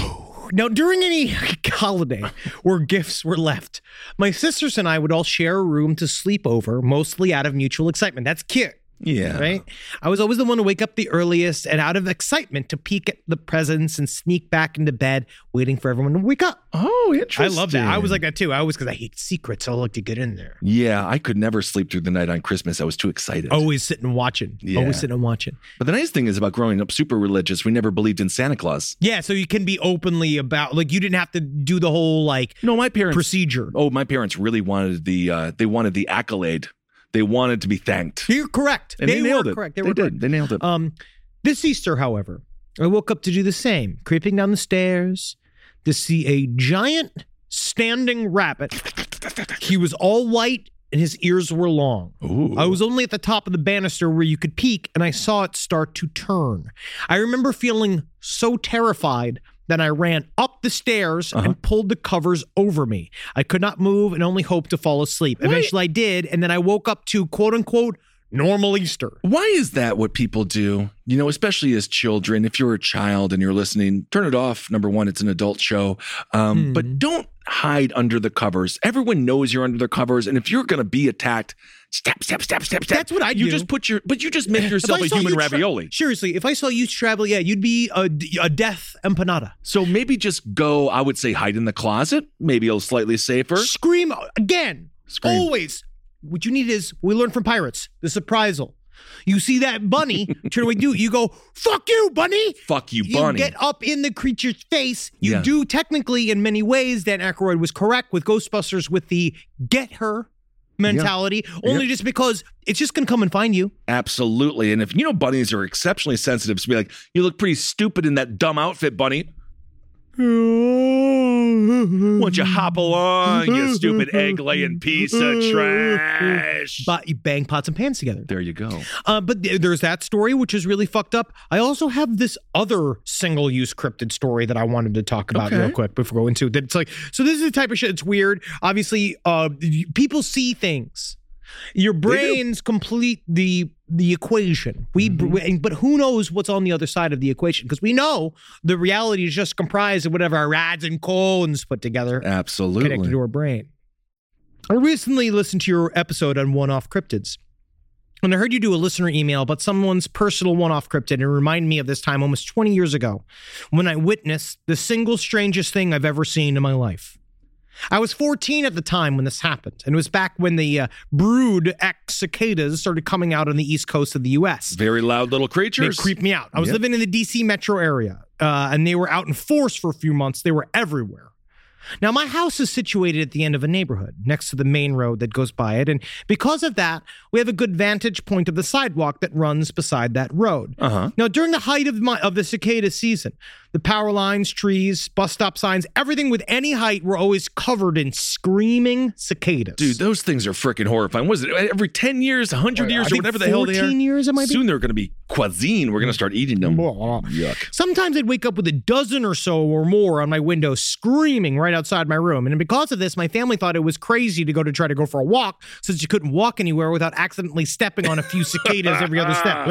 Now, during any holiday where gifts were left, my sisters and I would all share a room to sleep over, mostly out of mutual excitement. That's cute. Yeah. Right? I was always the one to wake up the earliest and out of excitement to peek at the presents and sneak back into bed, waiting for everyone to wake up. Oh, I interesting. love that. I was like that too. I was because I hate secrets. I like to get in there. Yeah, I could never sleep through the night on Christmas. I was too excited. Always sitting and watching. Yeah. Always sitting and watching. But the nice thing is about growing up super religious, we never believed in Santa Claus. Yeah, so you can be openly about, like, you didn't have to do the whole, like, No, my parents procedure. Oh, my parents really wanted the uh they wanted the accolade. They wanted to be thanked. You're correct. And they, nailed were it. correct. They, They, were did. correct. They nailed it. Um, this Easter, however, I woke up to do the same, creeping down the stairs to see a giant standing rabbit. He was all white and his ears were long. Ooh. I was only at the top of the banister where you could peek, and I saw it start to turn. I remember feeling so terrified that I ran up the stairs Uh-huh. and pulled the covers over me. I could not move and only hoped to fall asleep. Wait. Eventually I did, and then I woke up to quote unquote normal Easter. Why is that what people do? You know, especially as children, if you're a child and you're listening, turn it off. Number one, it's an adult show. Um, Hmm. But don't hide under the covers. Everyone knows you're under the covers. And if you're going to be attacked, step, step, step, step, step. That's what I You do. just put your, but you just make If yourself I a saw human you tra- ravioli. Seriously, if I saw you travel, yeah, you'd be a, a death empanada. So maybe just go, I would say hide in the closet. Maybe a slightly safer. Scream again. Scream. Always. What you need is, we learned from Pirates, the surprisal. You see that bunny, turn away, do you go, fuck you, bunny. Fuck you, You bunny. get up in the creature's face. You Yeah. do technically, in many ways, Dan Aykroyd was correct with Ghostbusters with the get her mentality, only Yep. just because it's just going to come and find you. Absolutely. And if, you know, bunnies are exceptionally sensitive to be like, you look pretty stupid in that dumb outfit, bunny. Why don't you hop along, you stupid egg-laying piece of trash? But you bang pots and pans together. There you go. Uh, but th- there's that story, which is really fucked up. I also have this other single-use cryptid story that I wanted to talk about Okay. real quick before going into it. It's like, so this is the type of shit. It's weird. Obviously, uh, y- people see things. Your brains complete the the equation. We, mm-hmm. But who knows what's on the other side of the equation? Because we know the reality is just comprised of whatever our rods and cones put together. Absolutely. Connected to our brain. I recently listened to your episode on one-off cryptids. And I heard you do a listener email about someone's personal one-off cryptid, and it reminded me of this time almost twenty years ago when I witnessed the single strangest thing I've ever seen in my life. I was fourteen at the time when this happened, and it was back when the uh, Brood X cicadas started coming out on the east coast of the U S. Very loud little creatures. They creeped me out. I was yep. living in the D C metro area, uh, and they were out in force for a few months. They were everywhere. Now, my house is situated at the end of a neighborhood next to the main road that goes by it, and because of that, we have a good vantage point of the sidewalk that runs beside that road. Uh-huh. Now, during the height of my of the cicada season, the power lines, trees, bus stop signs, everything with any height were always covered in screaming cicadas. Dude, those things are freaking horrifying. Was it every ten years, one hundred Oh, yeah. years, I or think whatever the hell they are? fourteen years it might be. Soon they're going to be cuisine. We're going to start eating them. Yuck. Sometimes I'd wake up with a dozen or so or more on my window screaming right outside my room. And because of this, my family thought it was crazy to go to try to go for a walk since you couldn't walk anywhere without accidentally stepping on a few cicadas every other step.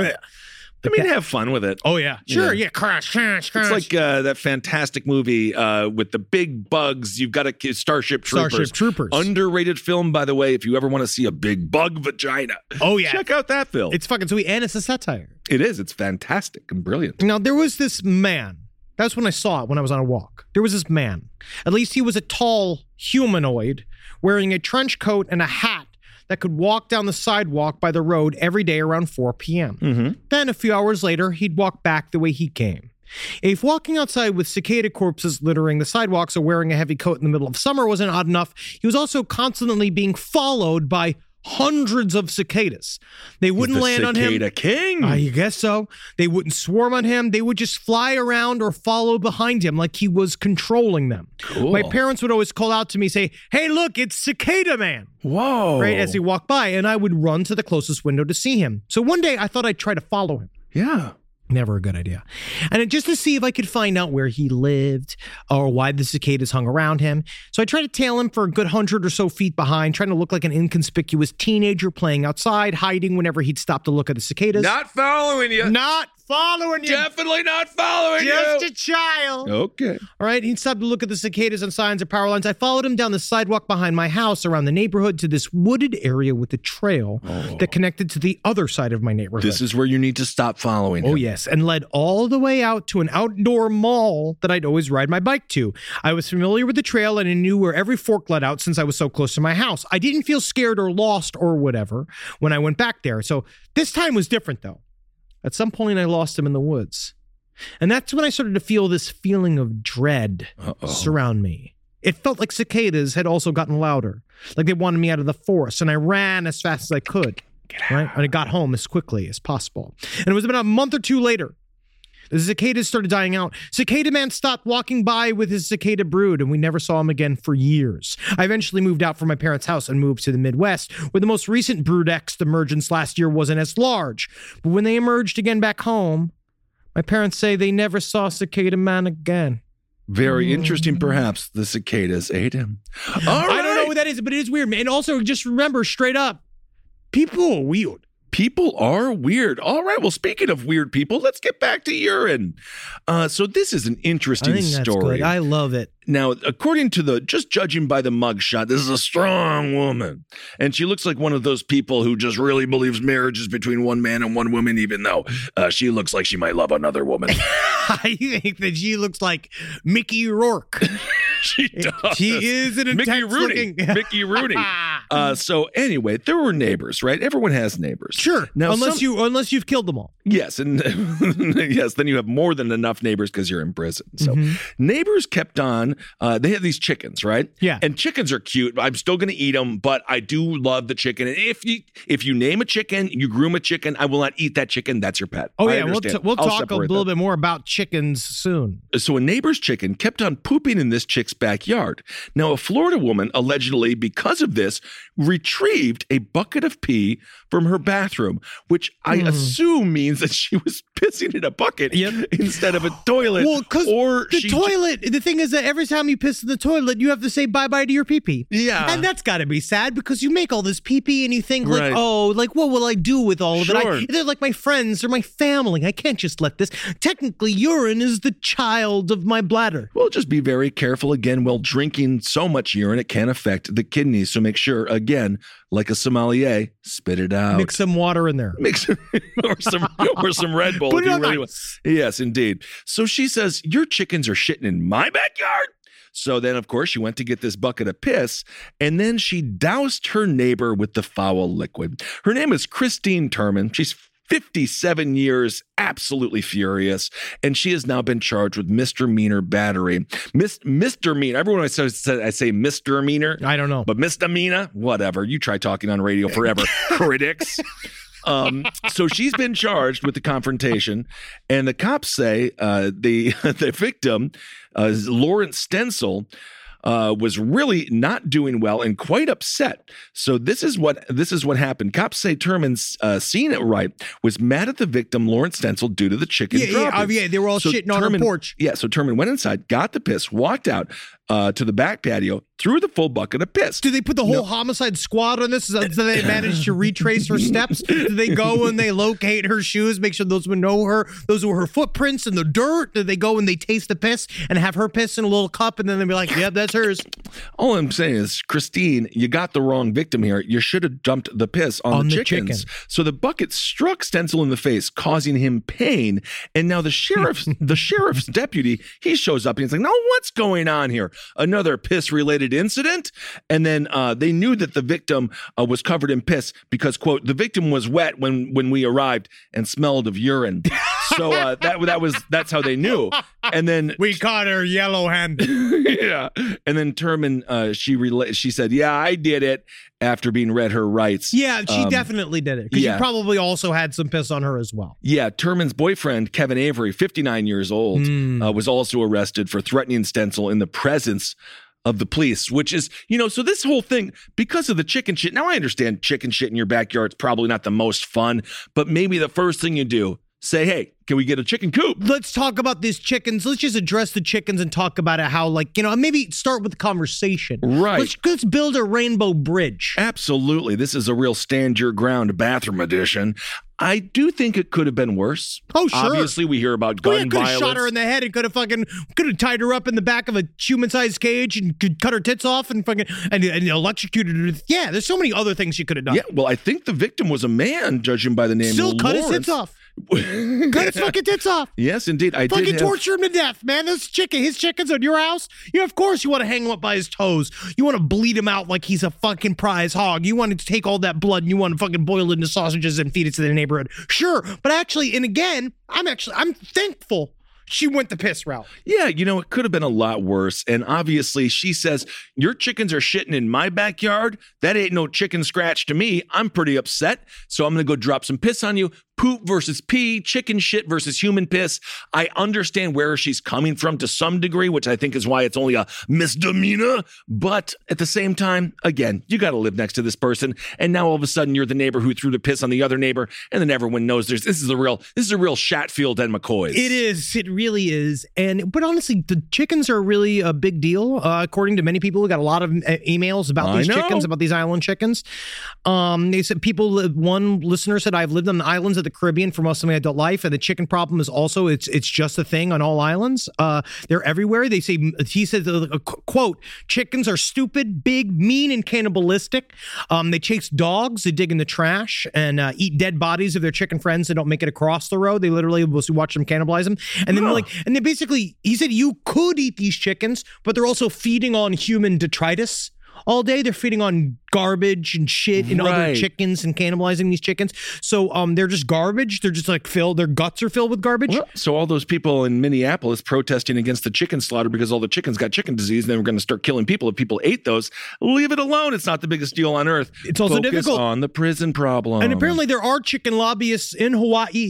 I mean, have fun with it. Oh, yeah. Sure, yeah. yeah. Crash, crash, crash. It's like uh, that fantastic movie uh, with the big bugs. You've got a Starship Troopers. Starship Troopers. Underrated film, by the way, if you ever want to see a big bug vagina. Oh, yeah. Check out that film. It's fucking sweet, and it's a satire. It is. It's fantastic and brilliant. Now, there was this man. That's when I saw it when I was on a walk. There was this man. At least he was a tall humanoid wearing a trench coat and a hat that could walk down the sidewalk by the road every day around four p.m. Mm-hmm. Then a few hours later, he'd walk back the way he came. If walking outside with cicada corpses littering the sidewalks or wearing a heavy coat in the middle of summer wasn't odd enough, he was also constantly being followed by hundreds of cicadas. They wouldn't the land on him. Cicada king. I guess so. They wouldn't swarm on him. They would just fly around or follow behind him like he was controlling them. Cool. My parents would always call out to me, say, "Hey, look, it's Cicada Man." Whoa. Right, as he walked by, and I would run to the closest window to see him. So one day I thought I'd try to follow him. Yeah. Never a good idea. And it, just to see if I could find out where he lived or why the cicadas hung around him. So I tried to tail him for a good hundred or so feet behind, trying to look like an inconspicuous teenager playing outside, hiding whenever he'd stop to look at the cicadas. Not following you. Not following you. Definitely not following Just you. a child. Okay. All right. He'd stop to look at the cicadas and signs of power lines. I followed him down the sidewalk behind my house around the neighborhood to this wooded area with a trail oh. that connected to the other side of my neighborhood. This is where you need to stop following him. Oh, yes. And led all the way out to an outdoor mall that I'd always ride my bike to. I was familiar with the trail and I knew where every fork led out since I was so close to my house. I didn't feel scared or lost or whatever when I went back there. So this time was different, though. At some point, I lost him in the woods. And that's when I started to feel this feeling of dread Uh-oh. surround me. It felt like cicadas had also gotten louder, like they wanted me out of the forest, and I ran as fast as I could. Right? And I got home as quickly as possible. And it was about a month or two later. The cicadas started dying out. Cicada Man stopped walking by with his cicada brood, and we never saw him again for years. I eventually moved out from my parents' house and moved to the Midwest, where the most recent Brood X emergence last year wasn't as large. But when they emerged again back home, my parents say they never saw Cicada Man again. Very interesting, perhaps. The cicadas ate him. All right. I don't know what that is, but it is weird. And also, just remember, straight up, people are weird. People are weird. All right. Well, speaking of weird people, let's get back to urine. Uh, so this is an interesting I think that's story. Good. I love it. Now, according to the, just judging by the mugshot, this is a strong woman. And she looks like one of those people who just really believes marriage is between one man and one woman, even though uh, she looks like she might love another woman. I think that she looks like Mickey Rourke. She does. She is an Mickey intense Rooney. looking. Mickey Rooney. Uh, so anyway, there were neighbors, right? Everyone has neighbors. Sure. Now, unless some, you unless you've killed them all. Yes, and yes, then you have more than enough neighbors because you're in prison. So mm-hmm. neighbors kept on. Uh, they had these chickens, right? Yeah. And chickens are cute. I'm still going to eat them, but I do love the chicken. And if you if you name a chicken, you groom a chicken, I will not eat that chicken. That's your pet. Oh I yeah, we'll t- we'll I'll talk a little that. bit more about chickens soon. So a neighbor's chicken kept on pooping in this chick's backyard. Now, a Florida woman, allegedly because of this, retrieved a bucket of pee from her bathroom, which I mm. assume means that she was pissing in a bucket yep. instead of a toilet. Well, because the she toilet, the thing is that every time you piss in the toilet, you have to say bye-bye to your pee-pee. Yeah. And that's got to be sad because you make all this pee-pee and you think like, right. oh, like, what will I do with all of sure. it? I, they're like my friends or my family. I can't just let this. Technically, urine is the child of my bladder. Well, just be very careful again while drinking so much urine. It can affect the kidneys. So make sure, again, like a sommelier, spit it out. Mix some water in there. Mix or some or some Red Bull. Put if it you on really ice. want. Yes, indeed. So she says, your chickens are shitting in my backyard. So then, of course, she went to get this bucket of piss, and then she doused her neighbor with the foul liquid. Her name is Christine Turman. She's fifty-seven years, absolutely furious, and she has now been charged with misdemeanor battery. Mis- misdemeanor. Everyone I say, I say misdemeanor. I don't know. But misdemeanor, whatever. You try talking on radio forever, critics. Um, so she's been charged with the confrontation, and the cops say uh, the the victim, uh, Lawrence Stencil, Uh, was really not doing well and quite upset. So this is what this is what happened. Cops say Turman's uh, seen it right, was mad at the victim, Lawrence Stencil, due to the chicken yeah, droppings. Yeah, uh, yeah, they were all so shitting Turman, on her porch. Yeah, so Turman went inside, got the piss, walked out uh, to the back patio, threw the full bucket of piss. Do they put the whole No. homicide squad on this? So they managed to retrace her steps? Do they go and they locate her shoes, make sure those would know her, those were her footprints in the dirt? Do they go and they taste the piss and have her piss in a little cup and then they'll be like, yep, that's hers? All I'm saying is, Christine, you got the wrong victim here. You should have dumped the piss on, On the, the chickens. chicken. So the bucket struck Stencil in the face, causing him pain. And now the sheriff's the sheriff's deputy, he shows up and he's like, no, what's going on here? Another piss-related incident? And then uh, they knew that the victim uh, was covered in piss because, quote, the victim was wet when when we arrived and smelled of urine. So uh, that that was that's how they knew. And then we caught her yellow-handed. yeah. And then Turman, uh, she rela- she said, yeah, I did it after being read her rights. Yeah, she Um, definitely did it because yeah. you probably also had some piss on her as well. Yeah, Turman's boyfriend, Kevin Avery, fifty-nine years old, Mm. uh, was also arrested for threatening Stencil in the presence of the police, which is, you know, so this whole thing, because of the chicken shit, now I understand chicken shit in your backyard's probably not the most fun, but maybe the first thing you do, say, hey, can we get a chicken coop? Let's talk about these chickens. Let's just address the chickens and talk about it, how, like, you know, maybe start with the conversation. Right. Let's, let's build a rainbow bridge. Absolutely. This is a real stand your ground bathroom edition. I do think it could have been worse. Oh, sure. Obviously, we hear about gun Oh, yeah, could have violence. shot her in the head and could have fucking could have tied her up in the back of a human-sized cage and could cut her tits off and fucking and, and electrocuted her. Yeah, there's so many other things she could have done. Yeah, well, I think the victim was a man, judging by the name. Still cut his Lawrence. tits off. Cut his fucking tits off. Yes, indeed. I Fucking did have, torture him to death, man. This chicken, his chickens at your house. Yeah, of course you want to hang him up by his toes. You want to bleed him out like he's a fucking prize hog. You want to take all that blood and you want to fucking boil it into sausages and feed it to the neighborhood. Sure, but actually, and again, I'm actually I'm thankful she went the piss route. Yeah, you know, it could have been a lot worse. And obviously, she says, your chickens are shitting in my backyard. That ain't no chicken scratch to me. I'm pretty upset. So I'm going to go drop some piss on you. Poop versus pee, chicken shit versus human piss. I understand where she's coming from to some degree, which I think is why it's only a misdemeanor. But at the same time, again, you got to live next to this person. And now all of a sudden you're the neighbor who threw the piss on the other neighbor. And then everyone knows there's this is a real, this is a real Shatfield and McCoys. It is. It really is. And but honestly, the chickens are really a big deal. Uh, according to many people, we got a lot of uh, emails about I these know. chickens, about these island chickens. Um, they said people. One listener said, "I've lived on the islands of the Caribbean for most of my adult life, and the chicken problem is also it's it's just a thing on all islands. Uh, they're everywhere." They say he said, uh, "quote Chickens are stupid, big, mean, and cannibalistic. Um, they chase dogs, they dig in the trash, and uh, eat dead bodies of their chicken friends that don't make it across the road. They literally will watch them cannibalize them, and then Huh. like." And then basically, he said you could eat these chickens, but they're also feeding on human detritus all day. They're feeding on garbage and shit and other Right. chickens and cannibalizing these chickens. So um, they're just garbage. They're just like filled. Their guts are filled with garbage. Well, so all those people in Minneapolis protesting against the chicken slaughter because all the chickens got chicken disease and they were going to start killing people if people ate those. Leave it alone. It's not the biggest deal on earth. It's also Focus difficult. on the prison problem. And apparently there are chicken lobbyists in Hawaii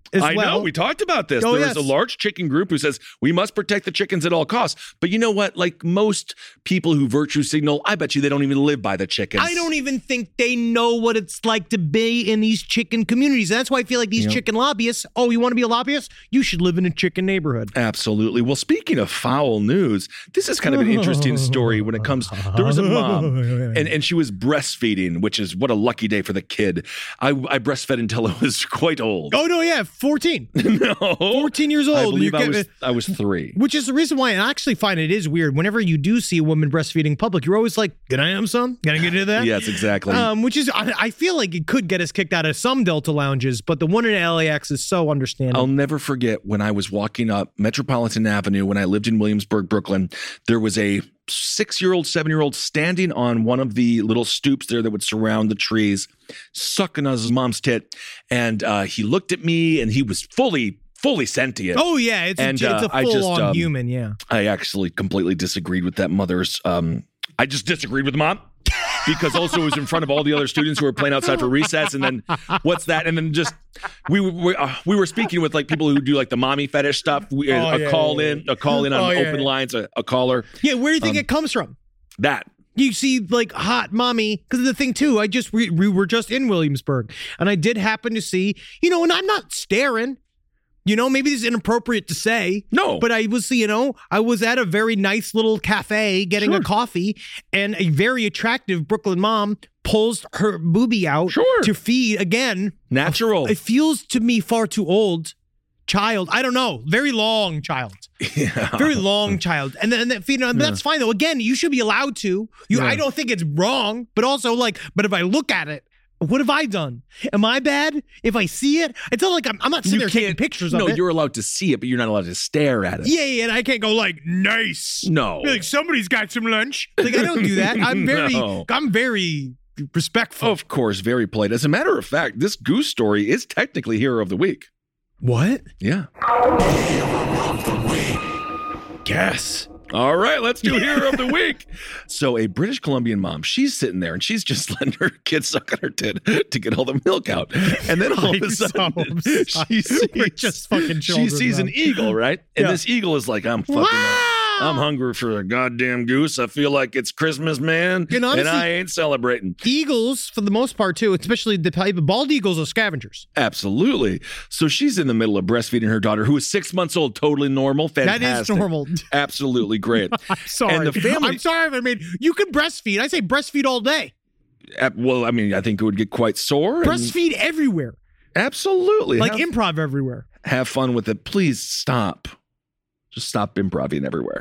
as I well. know. We talked about this. Oh, there yes. is a large chicken group who says we must protect the chickens at all costs. But you know what? Like most people who virtue signal, I bet you they don't even live by the chickens. I don't even think they know what it's like to be in these chicken communities. That's why I feel like these Yep. chicken lobbyists, oh, you want to be a lobbyist? You should live in a chicken neighborhood. Absolutely. Well, speaking of foul news, this is kind of an interesting story when it comes. There was a mom, and, and she was breastfeeding, which is what a lucky day for the kid. I, I breastfed until I was quite old. Oh, no, yeah, fourteen. No. fourteen years old. I believe You I get- was, I was three. Which is the reason why I actually find it is weird. Whenever you do see a woman breastfeeding in public, you're always like, can I have some? Can I get into that? Yes, exactly. Um, which is, I, I feel like it could get us kicked out of some Delta lounges, but the one in L A X is so understandable. I'll never forget when I was walking up Metropolitan Avenue when I lived in Williamsburg, Brooklyn. There was a six-year-old, seven-year-old standing on one of the little stoops there that would surround the trees, sucking on his mom's tit. And uh, he looked at me and he was fully, fully sentient. Oh, yeah. It's, And, a, it's uh, a I just, full-on um, human, yeah. I actually completely disagreed with that mother's. Um, I just disagreed with mom. Because also it was in front of all the other students who were playing outside for recess, and then what's that? And then just we we, uh, we were speaking with like people who do like the mommy fetish stuff. We, Oh, a yeah, call yeah, in, a call in on Oh, yeah, open yeah. lines, a, a caller. Yeah, where do you think Um, it comes from? That You see, like, hot mommy, because the thing, too, I just, we, we were just in Williamsburg, and I did happen to see, you know, and I'm not staring. You know, maybe this is inappropriate to say. No. But I was, you know, I was at a very nice little cafe getting Sure. a coffee, and a very attractive Brooklyn mom pulls her boobie out Sure. to feed, again. natural. It feels to me far too old. Child, I don't know, very long child, Yeah. very long child, and then and then, you know, that's fine though. Again, you should be allowed to. You, Yeah. I don't think it's wrong, but also like, but if I look at it, what have I done? Am I bad if I see it? It's not like I'm, I'm not sitting there taking pictures No, of it. you're allowed to see it, but you're not allowed to stare at it. Yeah, yeah, and I can't go like nice. No. Be like somebody's got some lunch. Like I don't do that. I'm very, No. I'm very respectful. Of course, very polite. As a matter of fact, this goose story is technically Hero of the Week. What? Yeah. Guess. All right, let's do Hero of the Week. So a British Columbian mom, she's sitting there and she's just letting her kid suck on her tit to get all the milk out. And then all of a I'm sudden, so upset. she sees, We're just fucking she children, sees an man. eagle, right? And Yeah. this eagle is like, I'm fucking, I'm hungry for a goddamn goose. I feel like it's Christmas, man. And honestly- and I ain't celebrating. Eagles, for the most part, too, especially the type of bald eagles are scavengers. Absolutely. So she's in the middle of breastfeeding her daughter, who is six months old, totally normal. Fantastic. That is normal. Absolutely great. I'm sorry. And the family- I'm sorry. I mean, you can breastfeed. I say breastfeed all day. Uh, Well, I mean, I think it would get quite sore. and- Breastfeed everywhere. Absolutely. Like have, improv everywhere. have fun with it. Please stop. Just stop improving everywhere.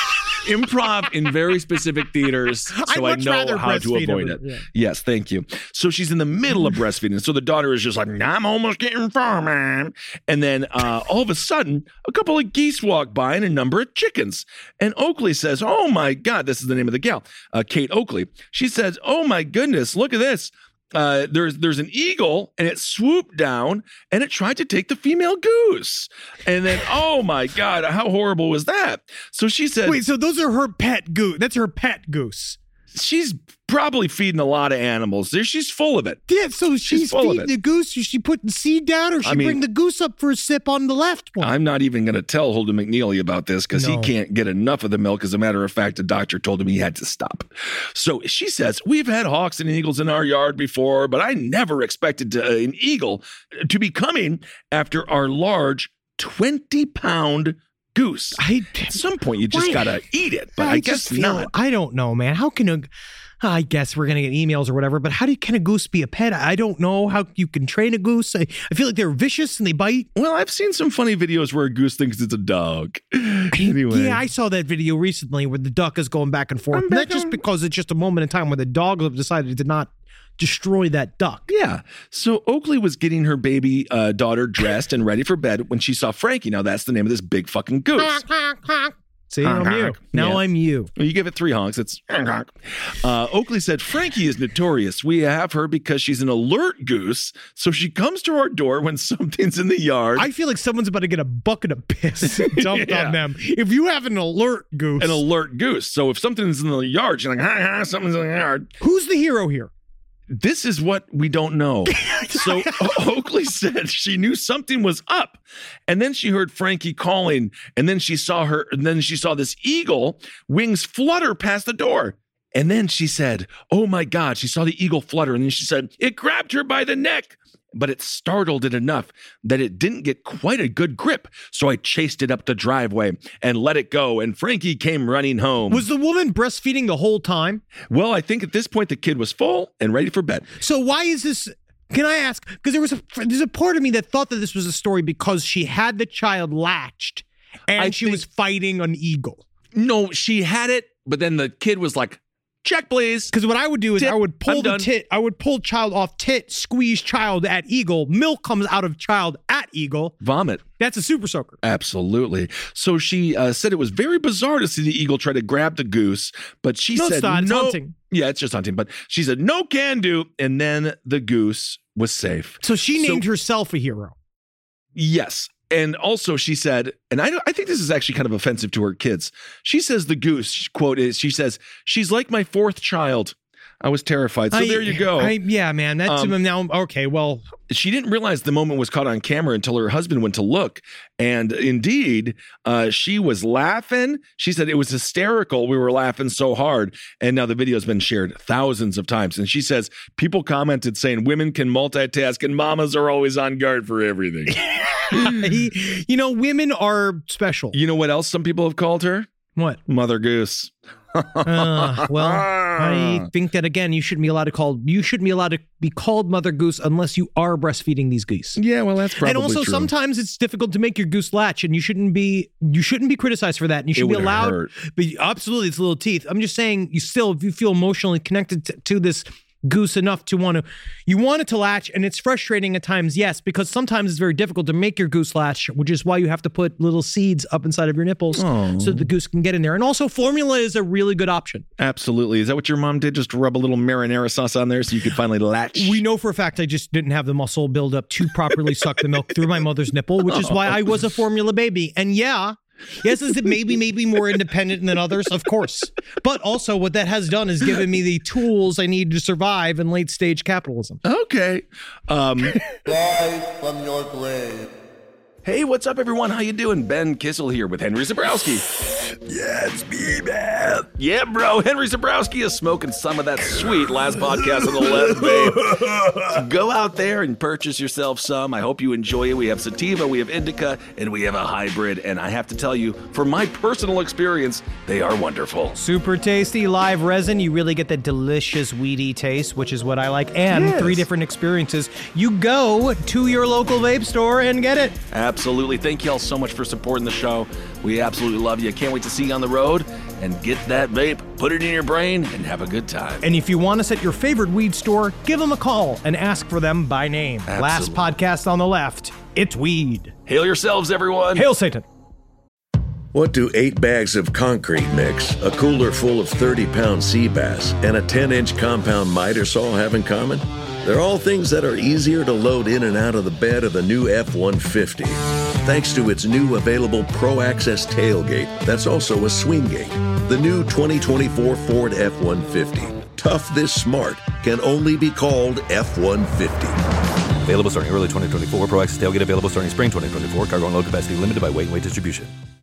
Improv in very specific theaters, so I'd I much know rather how to breastfeed avoid every- it. yeah. Yes, thank you. So she's in the middle of breastfeeding. So the daughter is just like, I'm almost getting far, man. And then uh, all of a sudden, a couple of geese walk by and a number of chickens. And Oakley says, oh my God, this is the name of the gal, uh, Kate Oakley. She says, oh my goodness, look at this. Uh, there's there's an eagle and it swooped down and it tried to take the female goose. And then, oh my God, how horrible was that? So she said, Wait, so those are her pet goose. That's her pet goose. she's probably feeding a lot of animals. There, she's full of it. Yeah, so she's, full of feeding it. the goose. Is she putting seed down, or she I mean- bring the goose up for a sip on the left one? I'm not even going to tell Holden McNeely about this because No. he can't get enough of the milk. As a matter of fact, a doctor told him he had to stop. So she says, we've had hawks and eagles in our yard before, but I never expected to, uh, an eagle to be coming after our large twenty pound goose. I, At some point, you just Why- got to eat it, but I, guess just feel, not. I don't know, man. How can a I guess we're gonna get emails or whatever, but how do you, can a goose be a pet? I don't know how you can train a goose. I, I feel like they're vicious and they bite. Well, I've seen some funny videos where a goose thinks it's a dog. Anyway. Yeah, I saw that video recently where the duck is going back and forth. I'm Not back just on- because it's just a moment in time where the dogs have decided to not destroy that duck. Yeah. So Oakley was getting her baby uh, daughter dressed and ready for bed when she saw Frankie. Now, that's the name of this big fucking goose. See, I'm you. Now Yeah. I'm you. Well, you give it three honks. It's uh, Oakley said, Frankie is notorious. We have her because she's an alert goose. So she comes to our door when something's in the yard. I feel like someone's about to get a bucket of piss dumped Yeah. on them. If you have an alert goose, An alert goose. So if something's in the yard, she's like, ha ha, something's in the yard. who's the hero here? this is what we don't know. So Oakley said she knew something was up. And then she heard Frankie calling. And then she saw her, and then she saw this eagle wings flutter past the door. And then she said, oh my God, she saw the eagle flutter. And then she said, it grabbed her by the neck. But it startled it enough that it didn't get quite a good grip. So I chased it up the driveway and let it go. And Frankie came running home. Was the woman breastfeeding the whole time? Well, I think at this point the kid was full and ready for bed. So why is this? Can I ask? Because there was a there's a part of me that thought that this was a story because she had the child latched and I she think, was fighting an eagle. No, she had it, but then the kid was like, check, please. Because what I would do is tit, I would pull I'm the done. tit, I would pull child off tit, squeeze child at eagle. Milk comes out of child at eagle. Vomit. That's a super soaker. Absolutely. So she uh, said it was very bizarre to see the eagle try to grab the goose, but she no, said it's not. It's no. hunting. Yeah, it's just hunting. But she said no can do, and then the goose was safe. So she So- named herself a hero. Yes. And also she said, and I, I think this is actually kind of offensive to her kids. She says the goose, quote is, she says, she's like my fourth child. I was terrified. So I- there you go. I, yeah, man. That's Um, now. Okay, well, She didn't realize the moment was caught on camera until her husband went to look. And indeed, uh, she was laughing. She said it was hysterical. We were laughing so hard. And now the video has been shared thousands of times. And she says people commented saying women can multitask and mamas are always on guard for everything. he, you know, women are special. You know what else some people have called her? What? Mother Goose. uh, well, I think that again, you shouldn't be allowed to call. You shouldn't be allowed to be called Mother Goose unless you are breastfeeding these geese. Yeah, well, that's probably and also true. sometimes it's difficult to make your goose latch, and you shouldn't be you shouldn't be criticized for that. And you should It be would allowed. hurt. But absolutely, it's little teeth. I'm just saying, you still, if you feel emotionally connected to, to this goose enough to want to, you want it to latch, and it's frustrating at times, yes, because sometimes it's very difficult to make your goose latch, which is why you have to put little seeds up inside of your nipples Oh. so the goose can get in there. And also, formula is a really good option. Absolutely. Is that what your mom did? Just rub a little marinara sauce on there so you could finally latch? We know for a fact I just didn't have the muscle build up to properly suck the milk through my mother's nipple, which is why I was a formula baby. And yeah, yes, is it maybe maybe more independent than others? Of course. But also what that has done is given me the tools I need to survive in late stage capitalism. Okay. Um, Rise from your grave. hey, what's up, everyone? How you doing? Ben Kissel here with Henry Zabrowski. Yeah, it's me, man. Yeah, bro. Henry Zabrowski is smoking some of that sweet last podcast on the left, babe. So go out there and purchase yourself some. I hope you enjoy it. We have sativa, we have indica, and we have a hybrid. And I have to tell you, from my personal experience, they are wonderful. Super tasty live resin. You really get the delicious weedy taste, which is what I like. And Yes. three different experiences. You go to your local vape store and get it. Absolutely. Thank you all so much for supporting the show. We absolutely love you. Can't wait to see you on the road and get that vape, put it in your brain, and have a good time. And if you want us at your favorite weed store, give them a call and ask for them by name. Last podcast on the left, it's weed. Hail yourselves, everyone. Hail Satan. What do eight bags of concrete mix, a cooler full of thirty-pound sea bass, and a ten-inch compound miter saw have in common? They're all things that are easier to load in and out of the bed of the new F one fifty. Thanks to its new available Pro Access tailgate that's also a swing gate. The new twenty twenty-four Ford F one fifty. Tough this smart can only be called F one fifty. Available starting early twenty twenty-four. Pro Access tailgate available starting spring twenty twenty-four. Cargo and load capacity limited by weight and weight distribution.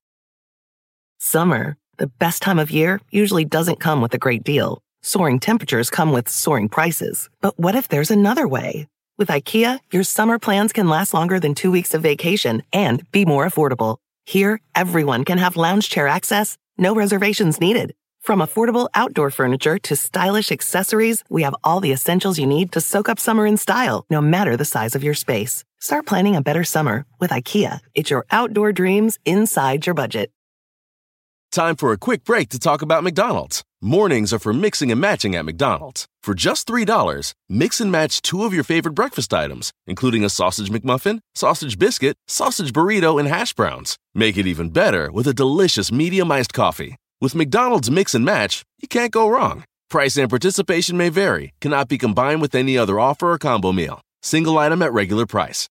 Summer, the best time of year, usually doesn't come with a great deal. Soaring temperatures come with soaring prices. But what if there's another way? With IKEA, your summer plans can last longer than two weeks of vacation and be more affordable. Here, everyone can have lounge chair access, no reservations needed. From affordable outdoor furniture to stylish accessories, we have all the essentials you need to soak up summer in style, no matter the size of your space. Start planning a better summer with IKEA. It's your outdoor dreams inside your budget. Time for a quick break to talk about McDonald's. Mornings are for mixing and matching at McDonald's. For just three dollars, mix and match two of your favorite breakfast items, including a sausage McMuffin, sausage biscuit, sausage burrito, and hash browns. Make it even better with a delicious medium iced coffee. With McDonald's Mix and Match, you can't go wrong. Price and participation may vary, cannot be combined with any other offer or combo meal. Single item at regular price.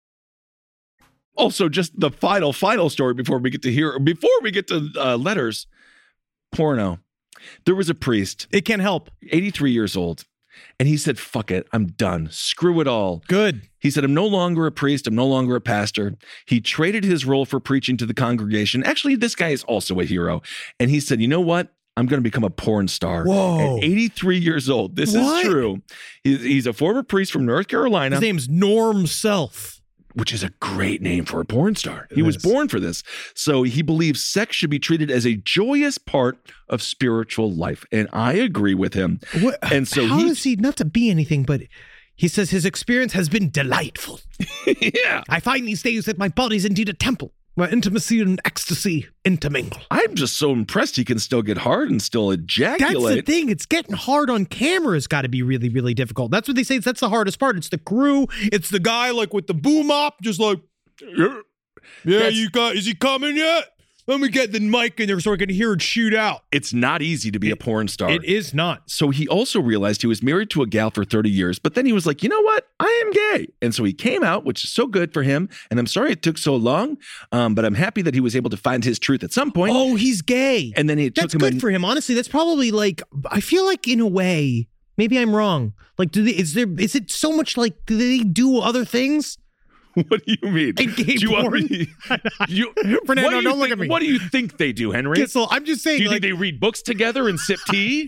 Also, just the final, final story before we get to hear, before we get to uh, letters, porno. There was a priest. It can't help. eighty-three years old. And he said, fuck it, I'm done. Screw it all. Good. He said, I'm no longer a priest. I'm no longer a pastor. He traded his role for preaching to the congregation. Actually, this guy is also a hero. And he said, you know what? I'm going to become a porn star. Whoa. At eighty-three years old. This What? is true. He's, he's a former priest from North Carolina. His name's Norm Self. Which is a great name for a porn star. It he was is. born for this. So he believes sex should be treated as a joyous part of spiritual life. And I agree with him. What, and so how he, does he, not to be anything, but he says his experience has been delightful. yeah. I find these days that my body's indeed a temple where intimacy and ecstasy intermingle. I'm just so impressed he can still get hard and still ejaculate. That's the thing. It's getting hard on camera has got to be really, really difficult. That's what they say. That's the hardest part. It's the crew. It's the guy like with the boom op, just like, yeah, yeah That's- you got, is he coming yet? Let me get the mic in there so I can hear it shoot out. It's not easy to be It- a porn star. It is not. So he also realized he was married to a gal for thirty years, but then he was like, you know what? I am gay. And so he came out, which is so good for him. And I'm sorry it took so long, um, but I'm happy that he was able to find his truth at some point. Oh, he's gay. And then it That's took him good a- for him. Honestly, that's probably like, I feel like in a way, maybe I'm wrong. Like, do they, is there, is it so much like, do they do other things? What do you mean? And gay do you want porn? me- you, Fernando, what do you don't look think- at me. What do you think they do, Henry? Kissel, I'm just saying. do you like, think they read books together and sip tea?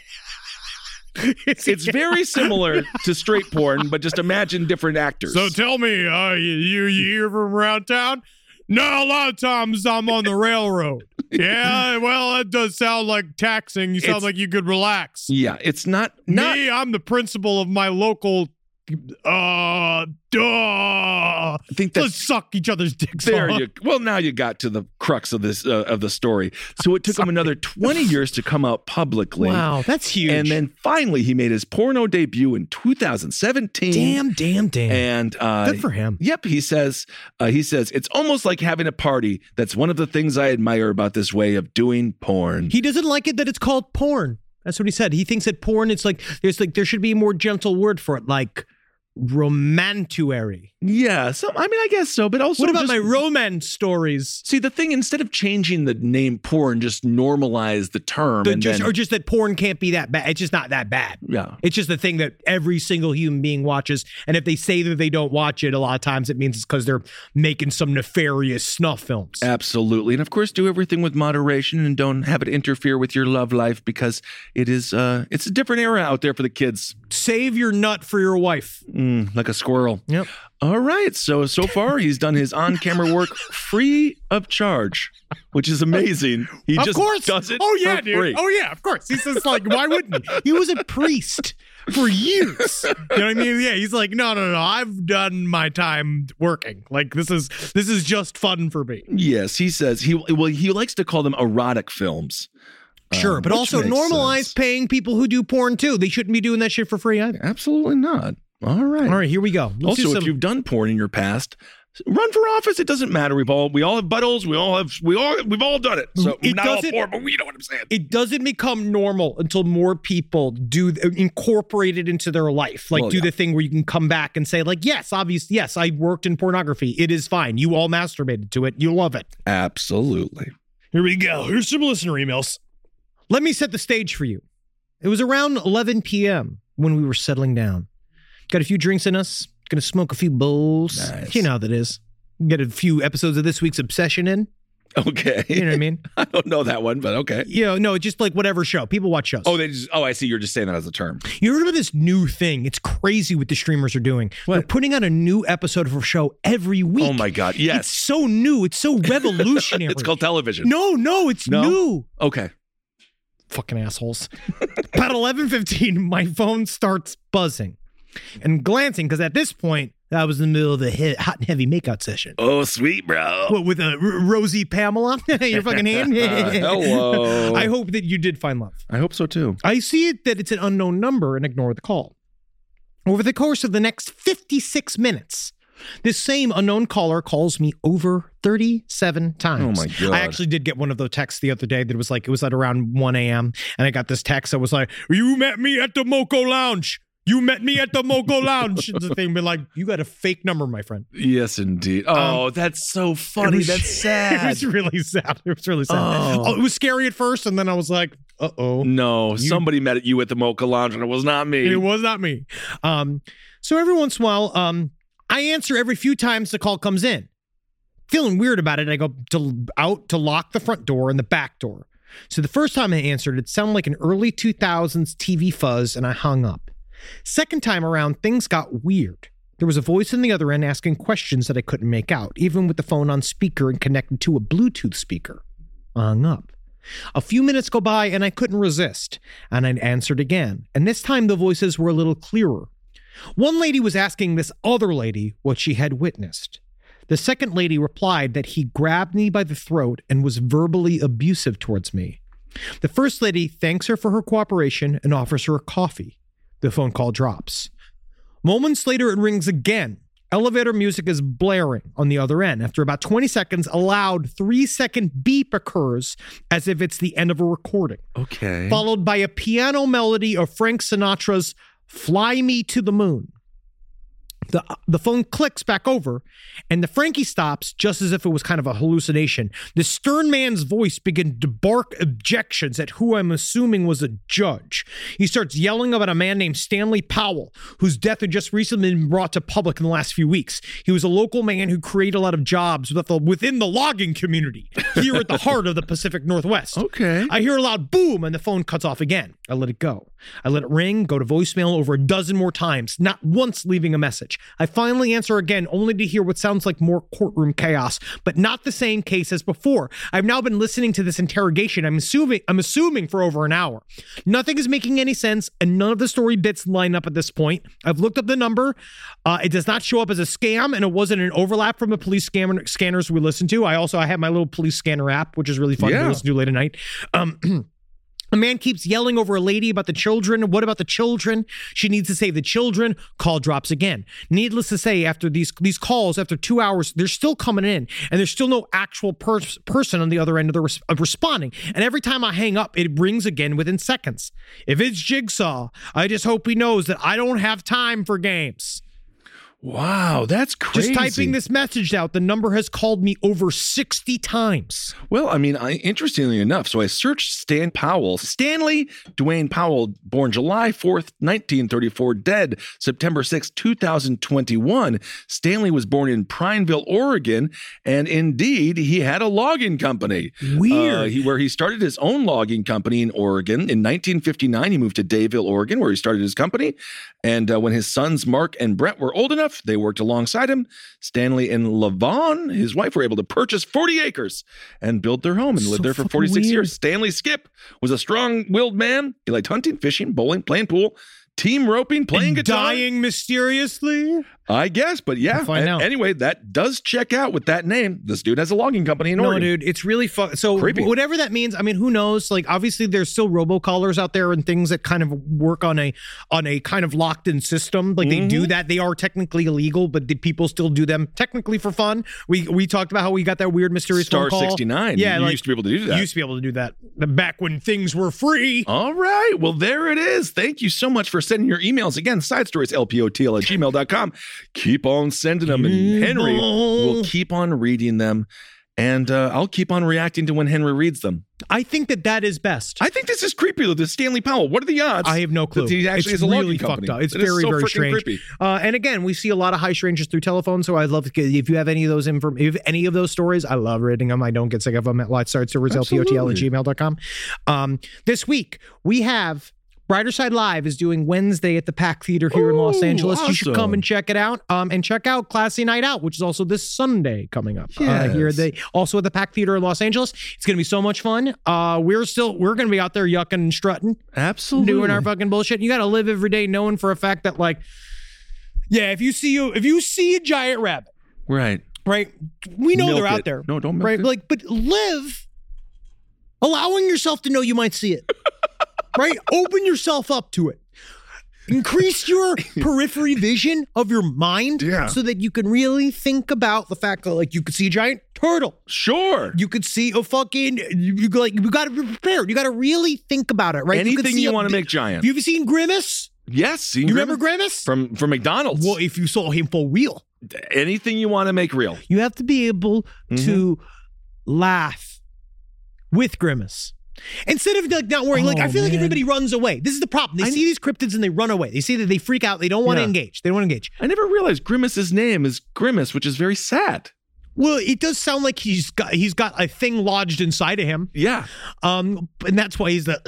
It's very similar to straight porn, but just imagine different actors. So tell me, uh, you, you you here from around town? No, a lot of times I'm on the railroad. Yeah, well, that does sound like taxing. You sound It's- like you could relax. yeah, it's not not Me, I'm the principal of my local. Uh, duh. I think that's Let's suck each other's dicks. there. off. You well, now you got to the crux of this uh, of the story. So it took him another twenty years to come out publicly. wow, that's huge. And then finally, he made his porno debut in two thousand seventeen. damn, damn, damn. And uh, Good for him. Yep, he says. Uh, he says it's almost like having a party. That's one of the things I admire about this way of doing porn. He doesn't like it that it's called porn. That's what he said. He thinks that porn, it's like, there's like, there should be a more gentle word for it, like romantuary. Yeah, so I mean, I guess so. But also, What about just- my romance stories? See, the thing, instead of changing the name porn, just normalize the term. The- and just, then, or just that porn can't be that bad. It's just not that bad. yeah. It's just the thing that every single human being watches. And if they say that they don't watch it, a lot of times it means it's because they're making some nefarious snuff films. Absolutely. And of course, do everything with moderation and don't have it interfere with your love life because it is, uh, it's a different era out there for the kids. Save your nut for your wife. Mm, like a squirrel. Yep. All right. So, so far, he's done his on camera work free of charge, which is amazing. He Of just course. does it Oh, yeah, for dude. free. Oh, yeah, of course. He's just like, why wouldn't he? He was a priest for years. You know what I mean? Yeah, he's like, no, no, no. I've done my time working. Like, this is this is just fun for me. Yes, he says he well he likes to call them erotic films. Sure, Um, but which also makes normalize sense. paying people who do porn, too. They shouldn't be doing that shit for free either. Absolutely not. All right. All right, here we go. Let's do Also, some- if you've done porn in your past, run for office. It doesn't matter. We've all we all have buttholes. We all have we all we've all done it. So It not all doesn't- porn, but you know what I'm saying. it doesn't become normal until more people do incorporate it into their life. Like Well, do yeah. the thing where you can come back and say like, yes, obviously, yes, I worked in pornography. It is fine. You all masturbated to it. You love it. Absolutely. Here we go. Here's some listener emails. Let me set the stage for you. It was around eleven p.m. when we were settling down. Got a few drinks in us. Gonna smoke a few bowls. Nice. You know how that is. Get a few episodes of This Week's Obsession in. Okay. You know what I mean? I don't know that one, but okay. You know, no, just like whatever show. People watch shows. Oh, they just oh, I see. You're just saying that as a term. You heard about this new thing? It's crazy what the streamers are doing. What? They're putting out a new episode of a show every week. Oh my God. Yes. It's so new. It's so revolutionary. It's called television. No, no, it's No? new. Okay. Fucking assholes. About eleven fifteen, my phone starts buzzing and glancing because at this point, I was in the middle of a he- hot and heavy makeout session. Oh, sweet, bro. What, with a R- Rosie Pamela? Your fucking hand? Hello. I hope that you did find love. I hope so too. I see it that it's an unknown number and ignore the call. Over the course of the next fifty-six minutes, this same unknown caller calls me over thirty-seven times. Oh, my God. I actually did get one of those texts the other day that was like, it was at around one a.m. and I got this text that was like, you met me at the Moco Lounge. You met me at the Moco Lounge. The thing be like, you got a fake number, my friend. Yes, indeed. Oh, that's so funny. It was- That's sad. It was really sad. It was really sad. Oh. Oh, it was scary at first, and then I was like, Uh-oh. No, You- somebody met you at the Mocha Lounge, and it was not me. It was not me. Um, so every once in a while, um, I answer every few times the call comes in. Feeling weird about it, I go to, out to lock the front door and the back door. So the first time I answered, it sounded like an early two thousands T V fuzz, and I hung up. Second time around, things got weird. There was a voice on the other end asking questions that I couldn't make out, even with the phone on speaker and connected to a Bluetooth speaker. I hung up. A few minutes go by, and I couldn't resist, and I answered again, and this time the voices were a little clearer. One lady was asking this other lady what she had witnessed. The second lady replied that he grabbed me by the throat and was verbally abusive towards me. The first lady thanks her for her cooperation and offers her a coffee. The phone call drops. Moments later, it rings again. Elevator music is blaring on the other end. After about twenty seconds, a loud three-second beep occurs as if it's the end of a recording. Okay. Followed by a piano melody of Frank Sinatra's Fly Me to the Moon. The, the phone clicks back over, and the Frankie stops just as if it was kind of a hallucination. The stern man's voice began to bark objections at who I'm assuming was a judge. He starts yelling about a man named Stanley Powell, whose death had just recently been brought to public in the last few weeks. He was a local man who created a lot of jobs with the, within the logging community here at the heart of the Pacific Northwest. Okay. I hear a loud boom, and the phone cuts off again. I let it go. I let it ring, go to voicemail over a dozen more times, not once leaving a message. I finally answer again, only to hear what sounds like more courtroom chaos, but not the same case as before. I've now been listening to this interrogation. I'm assuming, I'm assuming for over an hour. Nothing is making any sense, and none of the story bits line up at this point. I've looked up the number. Uh, it does not show up as a scam, and it wasn't an overlap from the police scam- scanners we listened to. I also I have my little police scanner app, which is really fun Yeah. to listen to late at night. Um, A man keeps yelling over a lady about the children. What about the children? She needs to save the children. Call drops again. Needless to say, after these these calls, after two hours, they're still coming in, and there's still no actual pers- person on the other end of the res- of responding. And every time I hang up, it rings again within seconds. If it's Jigsaw, I just hope he knows that I don't have time for games. Wow, that's crazy. Just typing this message out, the number has called me over sixty times. Well, I mean, I, interestingly enough, so I searched Stan Powell. Stanley Dwayne Powell, born July fourth, nineteen thirty-four, dead September sixth, two thousand twenty-one. Stanley was born in Prineville, Oregon, and indeed, he had a logging company. Weird. Uh, he, where he started his own logging company in Oregon. In nineteen fifty-nine, he moved to Dayville, Oregon, where he started his company. And uh, when his sons, Mark and Brett, were old enough, they worked alongside him. Stanley and LaVon, his wife, were able to purchase forty acres and build their home and So lived there for fucking forty-six weird. years. Stanley Skip was a strong-willed man. He liked hunting, fishing, bowling, playing pool, team roping, playing And guitar. dying mysteriously? I guess, but yeah. We'll find A- out. Anyway, that does check out with that name. This dude has a logging company in No, Oregon. dude, it's really fun. So Creepy. whatever that means, I mean, who knows? Like, obviously, there's still robocallers out there and things that kind of work on a on a kind of locked-in system. Like they do that. They are technically illegal, but the people still do them technically for fun. We we talked about how we got that weird mysterious Star phone call. sixty-nine. Yeah, You like, used to be able to do that. Used to be able to do that back when things were free. All right. Well, there it is. Thank you so much for sending your emails. Again, side stories, L P O T L at gmail dot com. Keep on sending them, and Henry will keep on reading them. And uh, I'll keep on reacting to when Henry reads them. I think that that is best. I think this is creepy, though. This Stanley Powell. What are the odds? I have no clue. That he actually it's is a really logging fucked company. up. It's It is very, so very freaking strange. creepy. Uh, and again, we see a lot of high strangers through telephone. So I'd love to get, if you have any of those inform, if any of those stories, I love reading them. I don't get sick of them at Lightside Servers, L P O T L at gmail dot com. Um, this week, we have Brighter Side Live is doing Wednesday at the Pack Theater here in Los Ooh, Angeles. You should awesome. come and check it out. Um, and check out Classy Night Out, which is also this Sunday coming up uh, here. Yes. They also at the Pack Theater in Los Angeles. It's going to be so much fun. Uh, we're still we're going to be out there yucking and strutting, Absolutely. doing our fucking bullshit. You got to live every day knowing for a fact that, like, yeah, if you see you if you see a giant rabbit, Right. right? We know Milk they're out it. there. No, don't milk right? it. Like, but live allowing yourself to know you might see it. Right? Open yourself up to it. Increase your periphery vision of your mind Yeah. so that you can really think about the fact that, like, you could see a giant turtle. Sure. You could see a fucking, you, you like, you got to be prepared. You got to really think about it, right? Anything could see you a- want to make giant. Have you ever seen Grimace? Yes. Seen You remember Grimace? Grimace? From, from McDonald's. Well, if you saw him for real, Anything you want to make real. you have to be able Mm-hmm. to laugh with Grimace. Instead of like not worrying, like Oh, I feel like man. everybody runs away. This is the problem. They I- see these cryptids and they run away. They see that they freak out. They don't want to Yeah. engage. They don't want to engage. I never realized Grimace's name is Grimace, which is very sad. Well, it does sound like he's got he's got a thing lodged inside of him. Yeah. Um, and that's why he's the.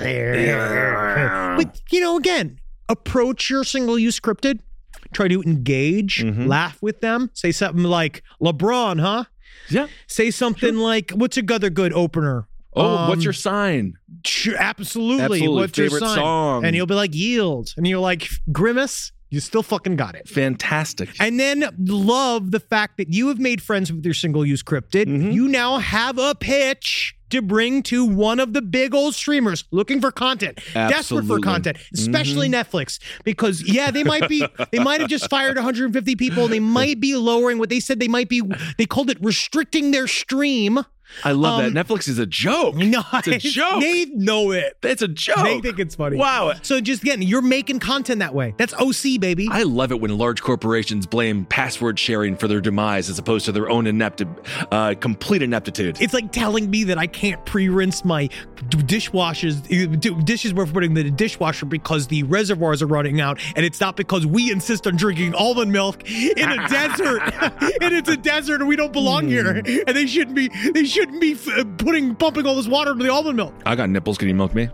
But you know, again, approach your single-use cryptid. Try to engage, Mhm. laugh with them. Say something like LeBron, huh? Yeah. Say something like, "What's a other good opener?" Oh, Um, what's your sign? Sure, absolutely. Absolutely. What's your Favorite sign? song? And he'll be like, "Yield," and you're like, "Grimace." You still fucking got it. Fantastic. And then love the fact that you have made friends with your single-use cryptid. Mm-hmm. You now have a pitch to bring to one of the big old streamers looking for content, desperate Absolutely. for content, especially Mhm. Netflix, because yeah, they might be, they might have just fired one hundred fifty people. And they might be lowering what they said. They might be, they called it restricting their stream. I love Um, that. Netflix is a joke. No, It's a joke. They know it. It's a joke. They think it's funny. Wow. So just again, you're making content that way. That's O C, baby. I love it when large corporations blame password sharing for their demise as opposed to their own inept, uh, complete ineptitude. It's like telling me that I can't pre-rinse my d- dishwashers, uh, d- dishes we're putting in the dishwasher because the reservoirs are running out, and it's not because we insist on drinking almond milk in a desert, and it's a desert, and we don't belong here, and they shouldn't be, they shouldn't be f- putting pumping all this water into the almond milk. I got nipples. Can you milk me?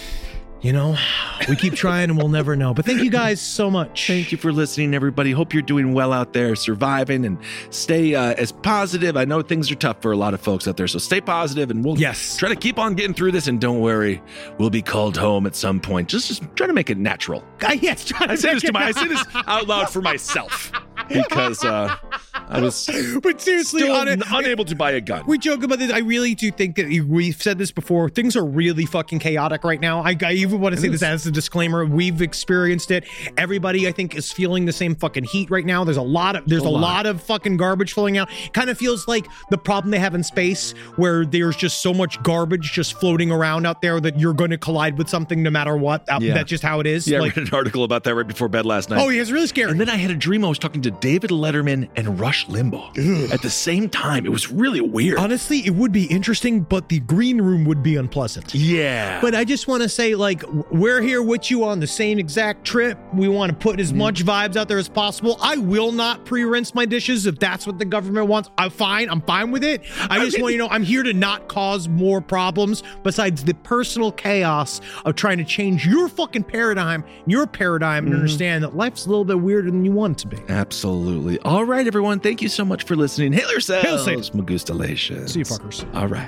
You know, we keep trying and we'll never know. But thank you guys so much. Thank you for listening, everybody. Hope you're doing well out there, surviving, and stay uh, as positive. I know things are tough for a lot of folks out there, so stay positive, and we'll Yes. try to keep on getting through this. And don't worry, we'll be called home at some point. Just, just try to make it natural. Uh, yes, try to I say make this to it- my, I say this out loud for myself because uh, I was But seriously, still on it, unable to buy a gun. we joke about this. I really do think that we've said this before. Things are really fucking chaotic right now. I, I even want to say this as a disclaimer. We've experienced it. Everybody, I think, is feeling the same fucking heat right now. There's a lot of there's a, A lot. lot of fucking garbage flowing out. Kind of feels like the problem they have in space, where there's just so much garbage just floating around out there that you're going to collide with something no matter what. Uh, Yeah. That's just how it is. Yeah, Like, I read an article about that right before bed last night. oh, yeah, it's really scary. And then I had a dream I was talking to David Letterman and Rush Limbaugh at the same time. It was really weird. Honestly, it would be interesting, but the green room would be unpleasant. Yeah. But I just want to say, like, we're here with you on the same exact trip. We want to put as much vibes out there as possible. I will not pre-rinse my dishes if that's what the government wants. I'm fine. I'm fine with it. I just want you to know I'm here to not cause more problems besides the personal chaos of trying to change your fucking paradigm, your paradigm, and understand that life's a little bit weirder than you want it to be. Absolutely. All right, everyone. Thank you so much for listening. Hail yourselves. Hail Satan. Magustalations. See you fuckers. All right.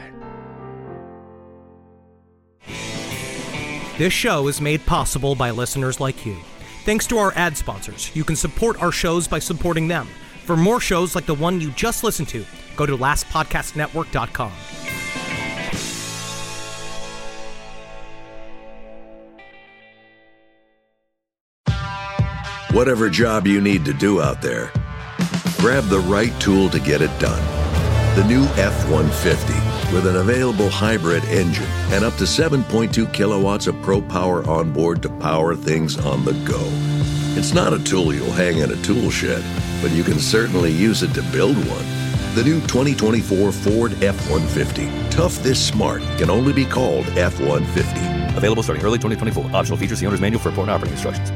This show is made possible by listeners like you. Thanks to our ad sponsors, you can support our shows by supporting them. For more shows like the one you just listened to, go to last podcast network dot com. Whatever job you need to do out there, grab the right tool to get it done. The new F one fifty with an available hybrid engine and up to seven point two kilowatts of pro power on board to power things on the go. It's not a tool you'll hang in a tool shed, but you can certainly use it to build one. The new twenty twenty-four Ford F one fifty. Tough this smart can only be called F one fifty. Available starting early twenty twenty-four. Optional features, the owner's manual for important operating instructions.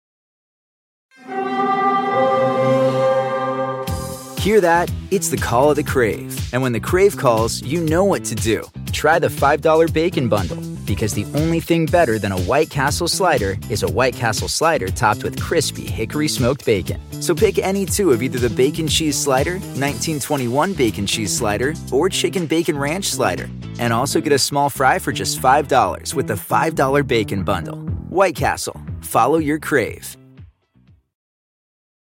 Hear that? It's the call of the Crave. And when the Crave calls, you know what to do. Try the five dollar Bacon Bundle, because the only thing better than a White Castle slider is a White Castle slider topped with crispy hickory smoked bacon. So pick any two of either the Bacon Cheese Slider, nineteen twenty-one Bacon Cheese Slider, or Chicken Bacon Ranch Slider. And also get a small fry for just five dollars with the five dollar Bacon Bundle. White Castle. Follow your Crave.